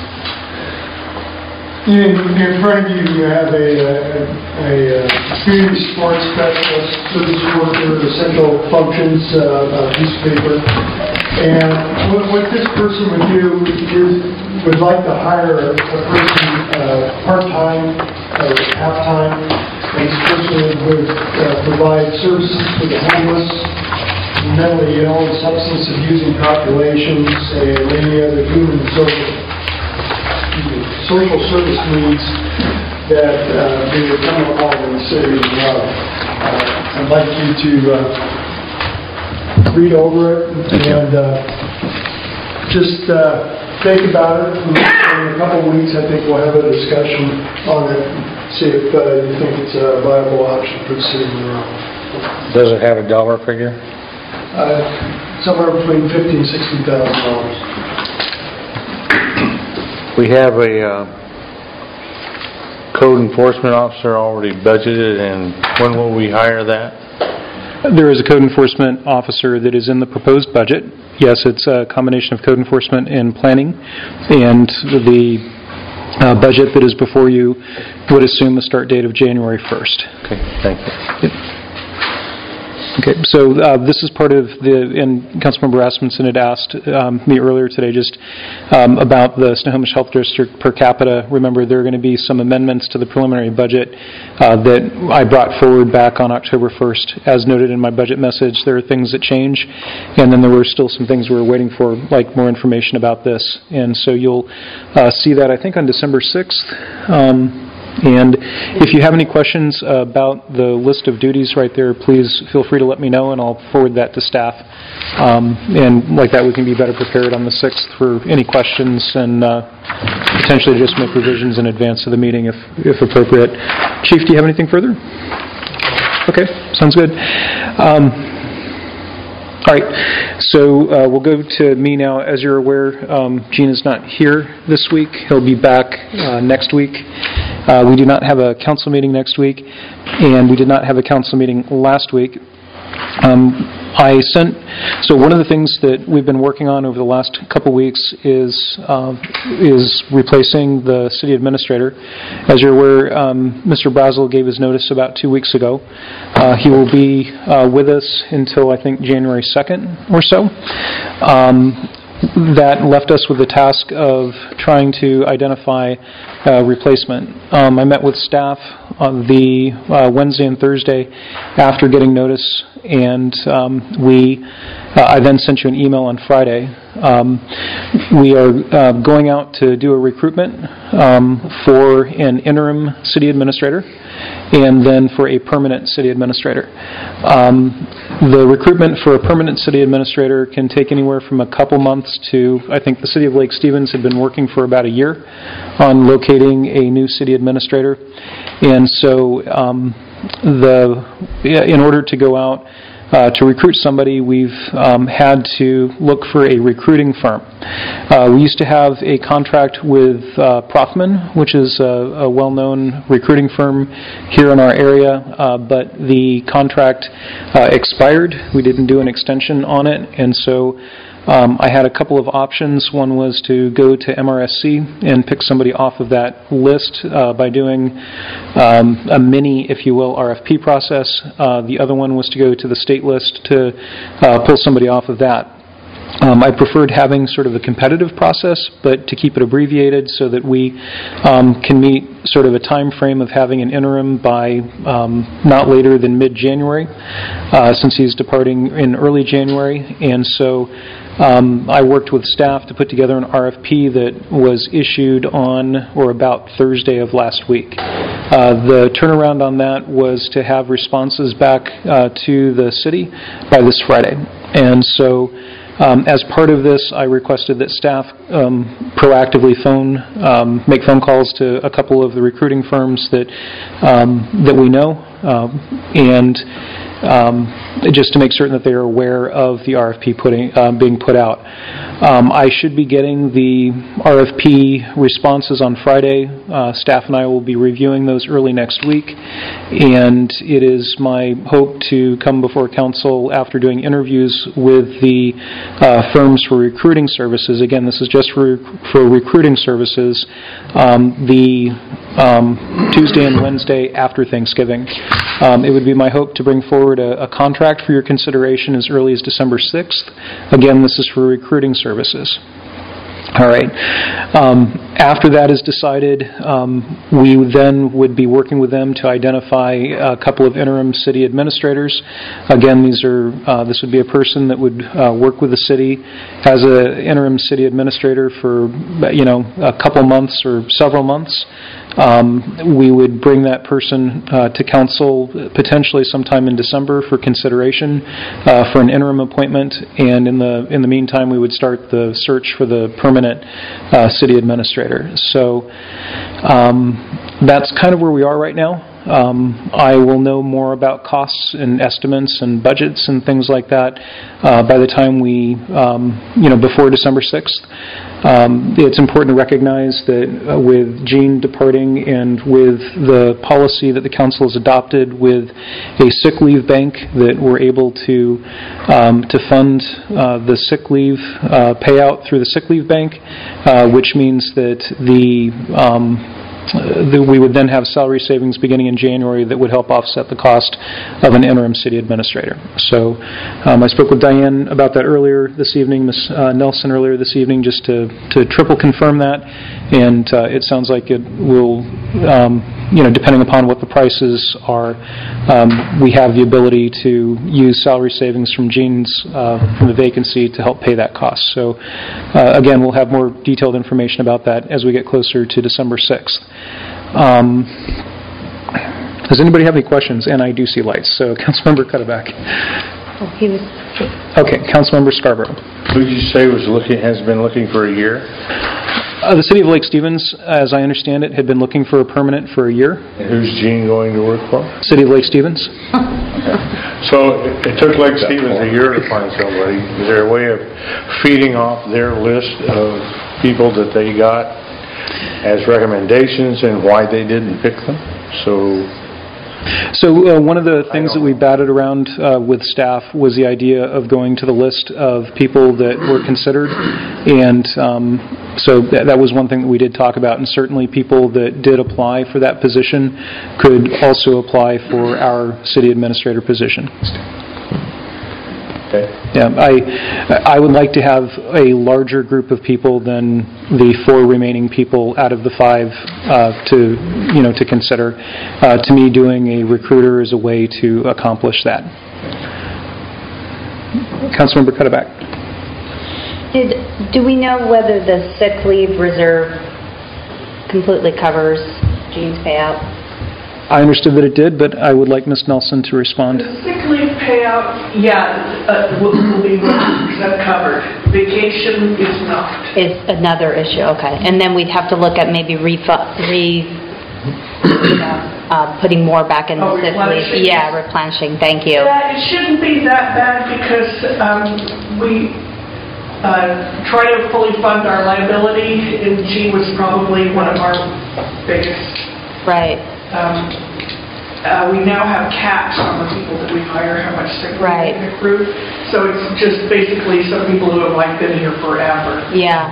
In front of you have a community sports specialist, service worker, essential functions piece of paper. And what this person would do is would like to hire a person part-time or half-time. And this person would provide services for the homeless, mentally ill, and substance abusing populations, and any other human and social service needs that they would come upon in the city as well. I'd like you to read over it and just think about it. In a couple of weeks, I think we'll have a discussion on it, see if you think it's a viable option for the city of Monroe. Does it have a dollar figure? Somewhere between $50,000 and $60,000. We have a code enforcement officer already budgeted, and when will we hire that? There is a code enforcement officer that is in the proposed budget. Yes, it's a combination of code enforcement and planning, and the budget that is before you would assume the start date of January 1st. Okay, thank you. Okay, so this is part of and Councilmember Rasmussen had asked me earlier today just about the Snohomish Health District per capita. Remember, there are going to be some amendments to the preliminary budget that I brought forward back on October 1st. As noted in my budget message, there are things that change, and then there were still some things we were waiting for, like more information about this. And so you'll see that, I think, on December 6th. And if you have any questions about the list of duties right there, please feel free to let me know, and I'll forward that to staff. And like that, we can be better prepared on the 6th for any questions and potentially just make revisions in advance of the meeting if appropriate. Chief, do you have anything further? Okay, sounds good. All right, so we'll go to me now. As you're aware, Gene is not here this week. He'll be back next week. We do not have a council meeting next week, and we did not have a council meeting last week. So one of the things that we've been working on over the last couple weeks is replacing the city administrator. As you're aware, Mr. Brazel gave his notice about 2 weeks ago. He will be with us until, I think, January 2nd or so. That left us with the task of trying to identify a replacement. I met with staff on the Wednesday and Thursday after getting notice, and I then sent you an email on Friday. We are going out to do a recruitment for an interim city administrator and then for a permanent city administrator. The recruitment for a permanent city administrator can take anywhere from a couple months to, I think the city of Lake Stevens had been working for about a year on locating a new city administrator. And so in order to go out to recruit somebody, we've had to look for a recruiting firm. We used to have a contract with Prothman, which is a well-known recruiting firm here in our area, but the contract expired. We didn't do an extension on it, and so I had a couple of options. One was to go to MRSC and pick somebody off of that list by doing a mini, if you will, RFP process. The other one was to go to the state list to pull somebody off of that. I preferred having sort of a competitive process, but to keep it abbreviated so that we can meet sort of a time frame of having an interim by not later than mid-January, since he's departing in early January. And so I worked with staff to put together an RFP that was issued on or about Thursday of last week. The turnaround on that was to have responses back to the city by this Friday. And so as part of this, I requested that staff proactively make phone calls to a couple of the recruiting firms that we know, and just to make certain that they are aware of the RFP being put out. I should be getting the RFP responses on Friday. Staff and I will be reviewing those early next week, and it is my hope to come before council after doing interviews with the firms for recruiting services. Again, this is just for recruiting services, the Tuesday and Wednesday after Thanksgiving. It would be my hope to bring forward a contract for your consideration as early as December 6th. Again, this is for recruiting services. All right. After that is decided, we then would be working with them to identify a couple of interim city administrators. Again, this would be a person that would work with the city as an interim city administrator for a couple months or several months. We would bring that person to council potentially sometime in December for consideration for an interim appointment, and in the meantime, we would start the search for the permanent city administrator. So that's kind of where we are right now. I will know more about costs and estimates and budgets and things like that by the time before December 6th. It's important to recognize that with Gene departing and with the policy that the council has adopted with a sick leave bank, that we're able to fund the sick leave payout through the sick leave bank, which means that we would then have salary savings beginning in January that would help offset the cost of an interim city administrator. So I spoke with Diane about that earlier this evening, Ms. Nelson earlier this evening, just to triple confirm that, and it sounds like it will, depending upon what the prices are, we have the ability to use salary savings from Gene's from the vacancy to help pay that cost. So again, we'll have more detailed information about that as we get closer to December 6th. Does anybody have any questions? And I do see lights. So Councilmember Cutterback. Okay, Councilmember Scarborough. Who did you say has been looking for a year? The City of Lake Stevens, as I understand it, had been looking for a permanent for a year. And who's Gene going to work for? City of Lake Stevens. So it took Lake Stevens a year to find somebody. Is there a way of feeding off their list of people that they got as recommendations and why they didn't pick them? So one of the things that we batted around with staff was the idea of going to the list of people that were considered, and so that was one thing that we did talk about, and certainly people that did apply for that position could also apply for our city administrator position. Okay. Yeah, I would like to have a larger group of people than the 4 remaining people out of the 5 to consider. To me, doing a recruiter is a way to accomplish that. Councilmember Cutterback. Do we know whether the sick leave reserve completely covers Gene's payout? I understood that it did, but I would like Ms. Nelson to respond. The sick leave payout, will be 100% covered. Vacation is not. Is another issue, okay. And then we'd have to look at maybe putting more back in the sick leave. Replenishing. Yeah, replenishing, thank you. Yeah, it shouldn't be that bad because we try to fully fund our liability, and G was probably one of our biggest. Right. We now have caps on the people that we hire, how much sick leave Right. they can accrue. So it's just basically some people who have like been here forever. Yeah.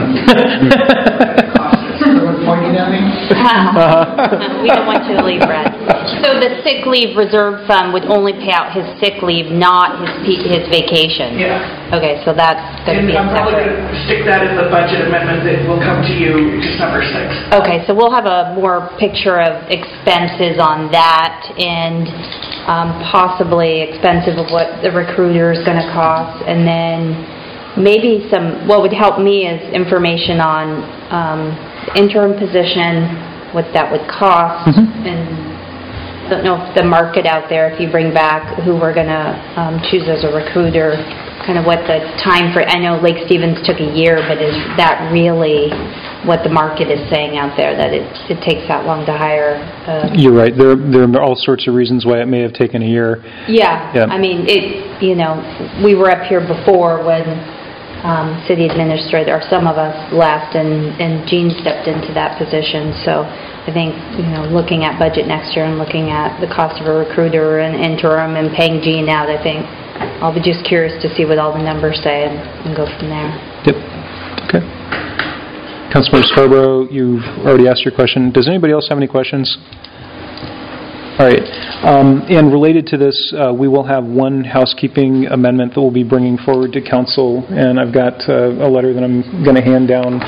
Everyone pointing at me? We don't want you to leave, Brad. So the sick leave reserve fund would only pay out his sick leave, not his vacation? Yeah. Okay, so that's going to And be a I'm probably separate... going to stick that in the budget amendment that will come to you December 6th. Okay, so we'll have a more picture of expenses on that and possibly expensive of what the recruiter is going to cost, and then maybe what would help me is information on interim position, what that would cost, and I don't know if the market out there, if you bring back who we're going to choose as a recruiter, kind of what the time for, I know Lake Stevens took a year, but is that really what the market is saying out there, that it takes that long to hire? You're right. There are all sorts of reasons why it may have taken a year. Yeah. I mean, we were up here before when city administrator, or some of us left, and Gene stepped into that position. So I think, looking at budget next year and looking at the cost of a recruiter and interim and paying Gene out, I think I'll be just curious to see what all the numbers say and go from there. Yep. Okay. Councilmember Scarborough, you've already asked your question. Does anybody else have any questions? All right. And related to this, we will have one housekeeping amendment that we'll be bringing forward to council, and I've got a letter that I'm going to hand down.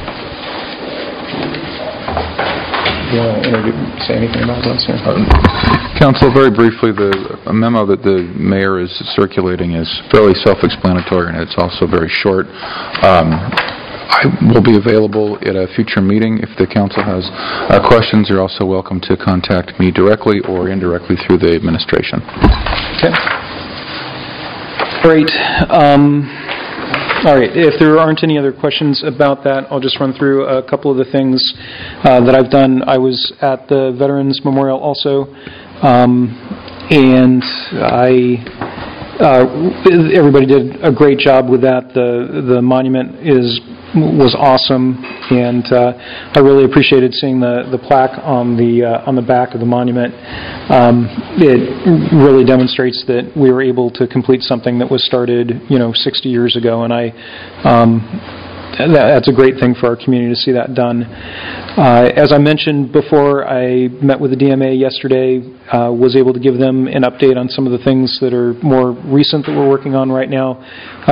Do you want to say anything about this? Council, very briefly, the memo that the mayor is circulating is fairly self-explanatory, and it's also very short. I will be available at a future meeting. If the council has questions, you're also welcome to contact me directly or indirectly through the administration. Okay. Great. All right. If there aren't any other questions about that, I'll just run through a couple of the things that I've done. I was at the Veterans Memorial also, and everybody did a great job with that. The monument was awesome, and I really appreciated seeing the plaque on the back of the monument. It really demonstrates that we were able to complete something that was started 60 years ago, and that's a great thing for our community to see that done. As I mentioned before, I met with the DMA yesterday, was able to give them an update on some of the things that are more recent that we're working on right now.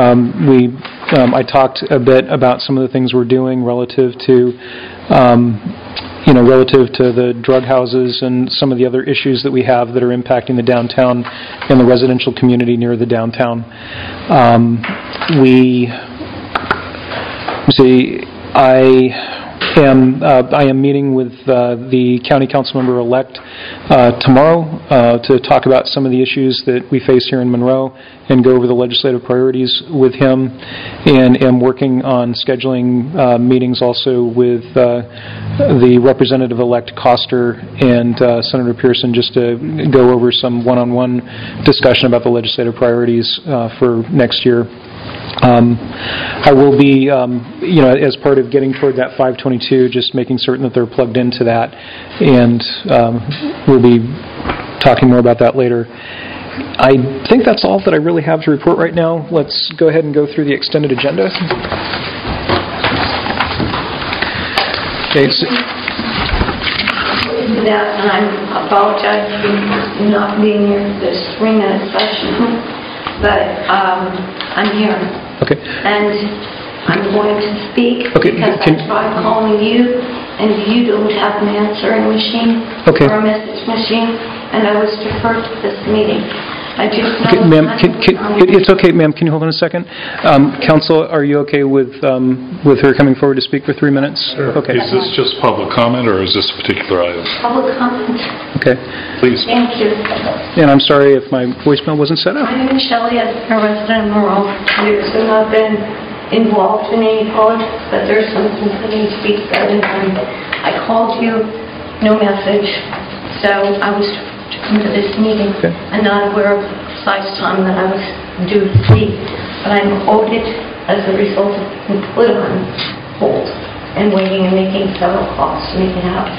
I talked a bit about some of the things we're doing relative to the drug houses and some of the other issues that we have that are impacting the downtown and the residential community near the downtown. I am meeting with the county council member-elect tomorrow to talk about some of the issues that we face here in Monroe and go over the legislative priorities with him, and am working on scheduling meetings also with the representative-elect Koster and Senator Pearson, just to go over some one-on-one discussion about the legislative priorities for next year. I will be, as part of getting toward that 522, just making certain that they're plugged into that, and we'll be talking more about that later. I think that's all that I really have to report right now. Let's go ahead and go through the extended agenda. Okay. That, and I apologize for not being here for this 3-minute session, but I'm here. Okay. And I'm going to speak Okay. because I tried calling you, and you don't have an answering machine Okay. or a message machine, and I was deferred to this meeting. I just Okay, know... ma'am, it's okay, ma'am. Can you hold on a second? Council, are you okay with her coming forward to speak for 3 minutes? Sure. Okay. Is this just public comment, or is this a particular item? Public comment. Okay. Please. Thank you. And I'm sorry if my voicemail wasn't set up. My name is Shelley. I'm a resident of Monroe. Years ago, I've been involved in any politics, but there's something that needs to be said, and I called you, no message. So I was to come to this meeting and not aware of the precise time that I was due to leave. But I'm owed it as a result of being put on hold and waiting and making several calls to make it happen.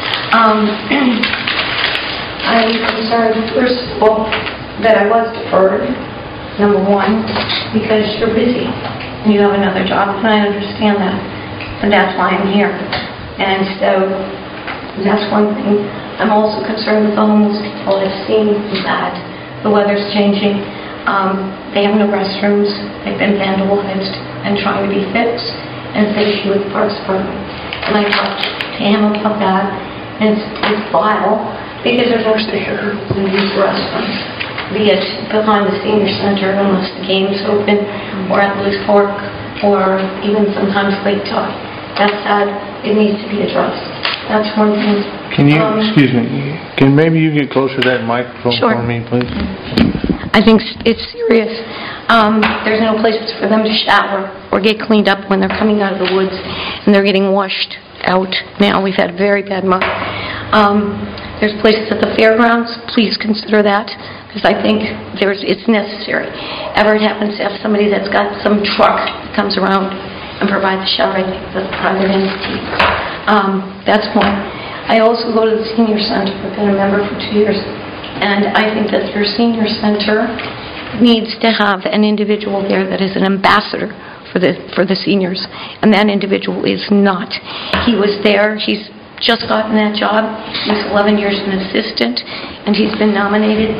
I'm concerned, first of all, that I was deferred, number one, because you're busy and you have another job, and I understand that. And that's why I'm here. And so that's one thing. I'm also concerned with the homeless people. I've seen that. The weather's changing. They have no restrooms. They've been vandalized and trying to be fixed and fixed with the Parks Department. And I talked to him about that. And it's vile because there's no there in these restaurants, be it behind the senior center unless the game's open, or at Lewis Park, or even sometimes Lake Tide. That's sad. It needs to be addressed. That's one thing. Can you, excuse me, can maybe you get closer to that microphone Sure. for me, please? I think it's serious. There's no places for them to shower or get cleaned up when they're coming out of the woods and they're getting washed out now. We've had very bad mud. There's places at the fairgrounds. Please consider that, because I think it's necessary. Ever it happens to have somebody that's got some truck that comes around and provides a shower, I think that's a private entity. That's one. I also go to the senior center. I've been a member for 2 years. And I think that your senior center needs to have an individual there that is an ambassador for the seniors. And that individual is not. He was there. He's just gotten that job. He was 11 years an assistant. And he's been nominated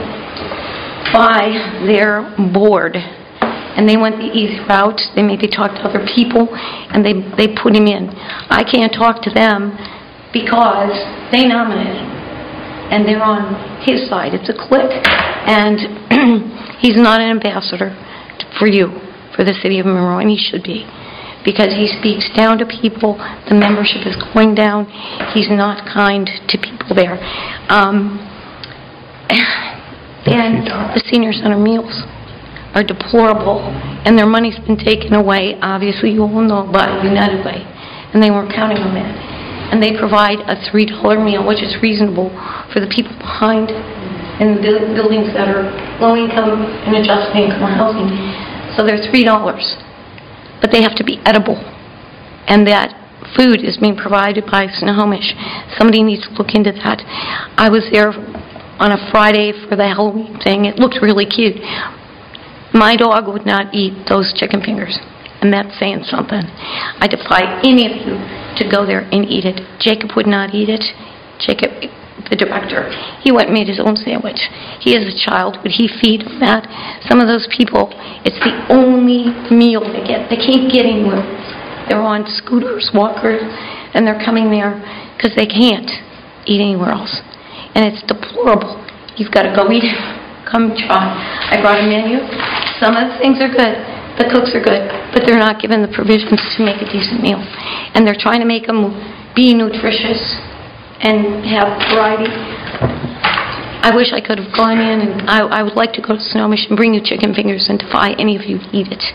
by their board. And they went the easy route. They maybe talked to other people, and they put him in. I can't talk to them because they nominated him, and they're on his side. It's a clique, and he's not an ambassador for you, for the city of Monroe, and he should be, because he speaks down to people. The membership is going down. He's not kind to people there. And the senior center meals are deplorable, and their money's been taken away. Obviously, you all know about United Way, and they weren't counting on that. And they provide a $3 meal, which is reasonable for the people behind in the buildings that are low income and adjusted income housing. So they're $3, but they have to be edible, and that food is being provided by Snohomish. Somebody needs to look into that. I was there on a Friday for the Halloween thing. It looked really cute. My dog would not eat those chicken fingers, and that's saying something. I defy any of you to go there and eat it. Jacob would not eat it. Jacob, the director, he went and made his own sandwich. He is a child. Would he feed that? Some of those people, it's the only meal they get. They can't get anywhere. They're on scooters, walkers, and they're coming there because they can't eat anywhere else. And it's deplorable. You've got to go eat it. Come try. I brought a menu. Some of the things are good. The cooks are good, but they're not given the provisions to make a decent meal. And they're trying to make them be nutritious and have variety. I wish I could have gone in, and I would like to go to Snohomish and bring you chicken fingers and defy any of you to eat it.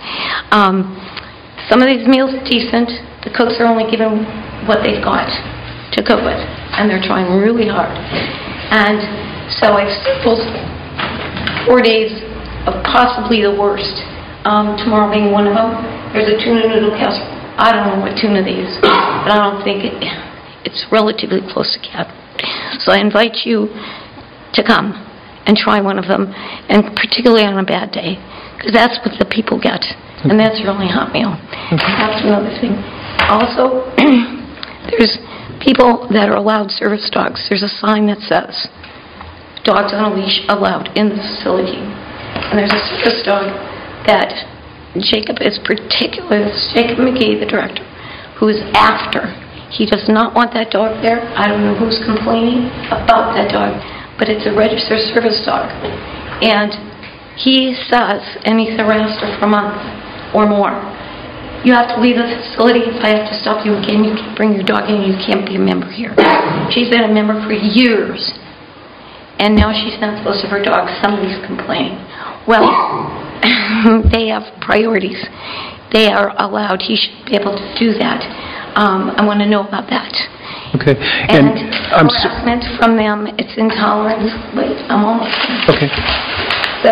Some of these meals are decent. The cooks are only given what they've got to cook with, and they're trying really hard. And so I've scheduled 4 days of possibly the worst. Tomorrow being one of them. There's a tuna noodle casserole. I don't know what tuna they use, but I don't think it's relatively close to cat. So I invite you to come and try one of them, and particularly on a bad day, because that's what the people get, and that's your only hot meal. That's another thing. Also, there's people that are allowed service dogs. There's a sign that says, dogs on a leash allowed in the facility. And there's a service dog that Jacob is particular, Jacob McGee, the director, who is after. He does not want that dog there. I don't know who's complaining about that dog, but it's a registered service dog. And he says, and he's harassed her for a month or more, you have to leave the facility. If I have to stop you again, you can't bring your dog in. You can't be a member here. She's been a member for years, and now she's not supposed to have her dog. Somebody's complaining. Well, they have priorities. They are allowed. He should be able to do that. I want to know about that. Okay. And harassment from them, it's intolerant. Wait, I'm almost done. Okay. So,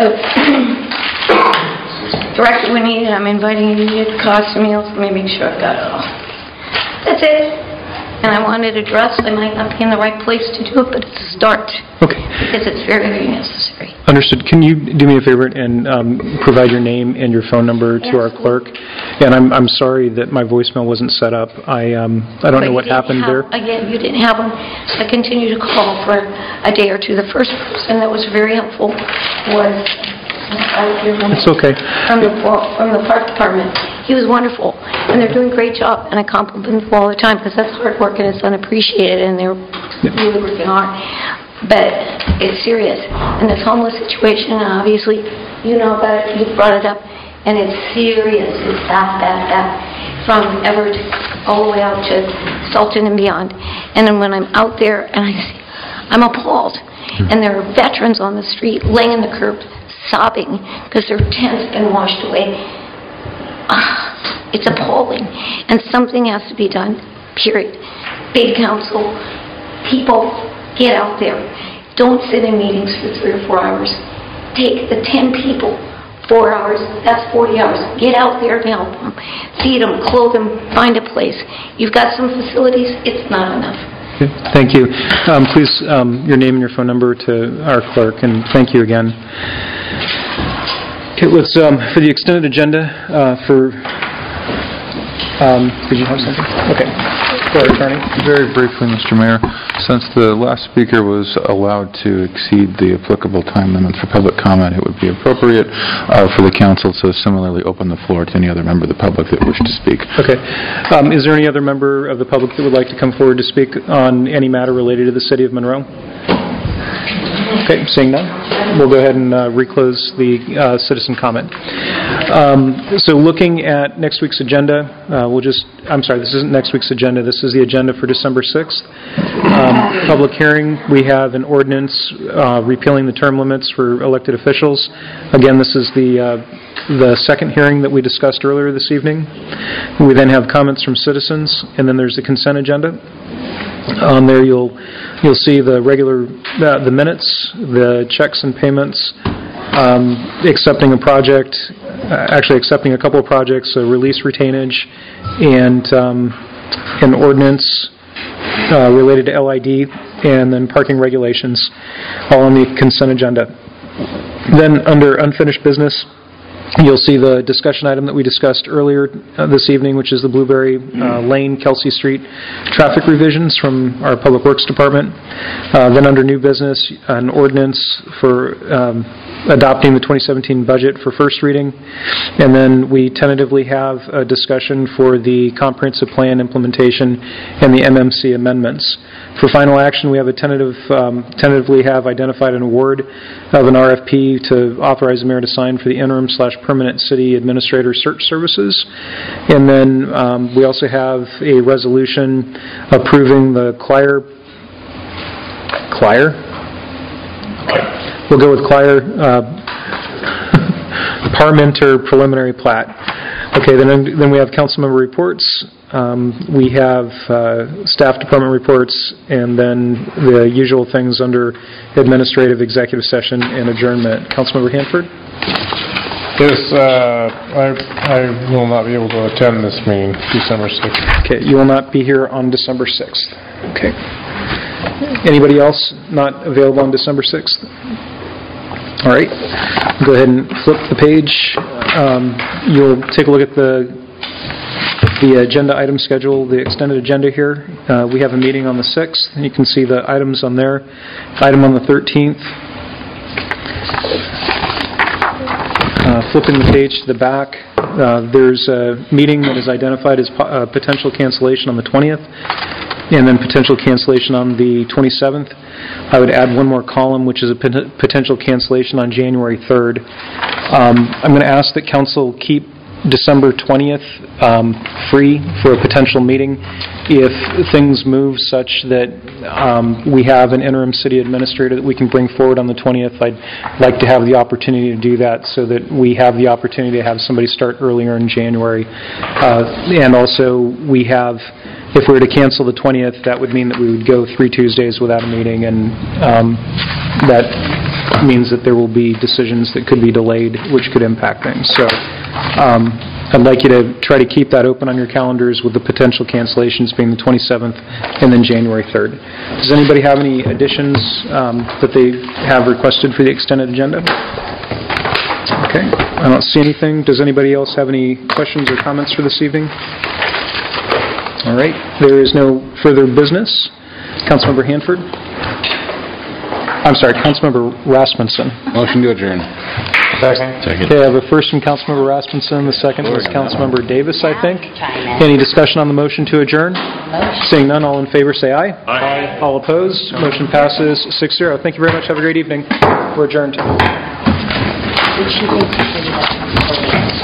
Director Winnie, I'm inviting you to get cost meals. Let me make sure I've got it all. That's it. And I wanted a dress. I might not be in the right place to do it, but it's a start. Okay. Because it's very, very necessary. Understood. Can you do me a favor and provide your name and your phone number to our clerk? And I'm sorry that my voicemail wasn't set up. I don't know what happened there. Again, you didn't have them. So I continued to call for a day or two. The first person that was very helpful was... It's okay. From the park department. He was wonderful, and they're doing a great job, and I compliment them all the time because that's hard work and it's unappreciated, and they're really working hard. But it's serious, and this homeless situation, obviously, you know about it, you brought it up, and it's serious. It's that, from Everett all the way out to Sultan and beyond. And then when I'm out there, and I'm appalled, and there are veterans on the street laying in the curb, sobbing because their tent's been washed away. It's appalling. And something has to be done, period. Big council, people, get out there. Don't sit in meetings for 3 or 4 hours. Take the 10 people, 4 hours, that's 40 hours. Get out there and help them. Feed them, clothe them, find a place. You've got some facilities, it's not enough. Okay. Thank you. Please, your name and your phone number to our clerk, and thank you again. Okay, let's, for the extended agenda, did you have something? Okay. Go ahead, Attorney. Very briefly, Mr. Mayor, since the last speaker was allowed to exceed the applicable time limit for public comment, it would be appropriate for the council to similarly open the floor to any other member of the public that wished to speak. Okay. Is there any other member of the public that would like to come forward to speak on any matter related to the City of Monroe? Okay, seeing none, we'll go ahead and reclose the citizen comment. So looking at next week's agenda, this isn't next week's agenda, this is the agenda for December 6th. Public hearing, we have an ordinance repealing the term limits for elected officials. Again, this is the second hearing that we discussed earlier this evening. We then have comments from citizens, and then there's the consent agenda. On there you'll see the regular the minutes, the checks and payments, accepting a project, actually accepting a couple of projects, a release retainage, and an ordinance related to LID, and then parking regulations, all on the consent agenda. Then under unfinished business, you'll see the discussion item that we discussed earlier this evening, which is the Blueberry Lane, Kelsey Street traffic revisions from our Public Works Department. Then under new business, an ordinance for adopting the 2017 budget for first reading. And then we tentatively have a discussion for the comprehensive plan implementation and the MMC amendments. For final action, we have tentatively have identified an award of an RFP to authorize the mayor to sign for the interim/permanent city administrator search services. And then we also have a resolution approving the Clier? We'll go with Clier Parmenter preliminary plat. Okay, then we have council member reports. We have staff department reports, and then the usual things under administrative, executive session, and adjournment. Councilmember Hanford? Yes, I will not be able to attend this meeting, December 6th. Okay, you will not be here on December 6th. Okay. Anybody else not available on December 6th? All right. Go ahead and flip the page. You'll take a look at the agenda item schedule, the extended agenda here. We have a meeting on the 6th. You can see the items on there. Item on the 13th. Flipping the page to the back, there's a meeting that is identified as potential cancellation on the 20th, and then potential cancellation on the 27th. I would add one more column, which is a potential cancellation on January 3rd. I'm going to ask that council keep December 20th free for a potential meeting if things move such that we have an interim city administrator that we can bring forward on the 20th. I'd like to have the opportunity to do that so that we have the opportunity to have somebody start earlier in January. And also we have if we were to cancel the 20th, that would mean that we would go 3 Tuesdays without a meeting, and that means that there will be decisions that could be delayed, which could impact things. So I'd like you to try to keep that open on your calendars, with the potential cancellations being the 27th and then January 3rd. Does anybody have any additions that they have requested for the extended agenda? Okay, I don't see anything. Does anybody else have any questions or comments for this evening? All right, there is no further business. Councilmember Hanford? I'm sorry, Councilmember Rasmussen. Motion to adjourn. Second. Okay, I have a first from Councilmember Rasmussen. The second was Councilmember Davis, I think. Any discussion on the motion to adjourn? Seeing none, all in favor say aye. Aye. All opposed? Motion passes 6-0. Thank you very much. Have a great evening. We're adjourned.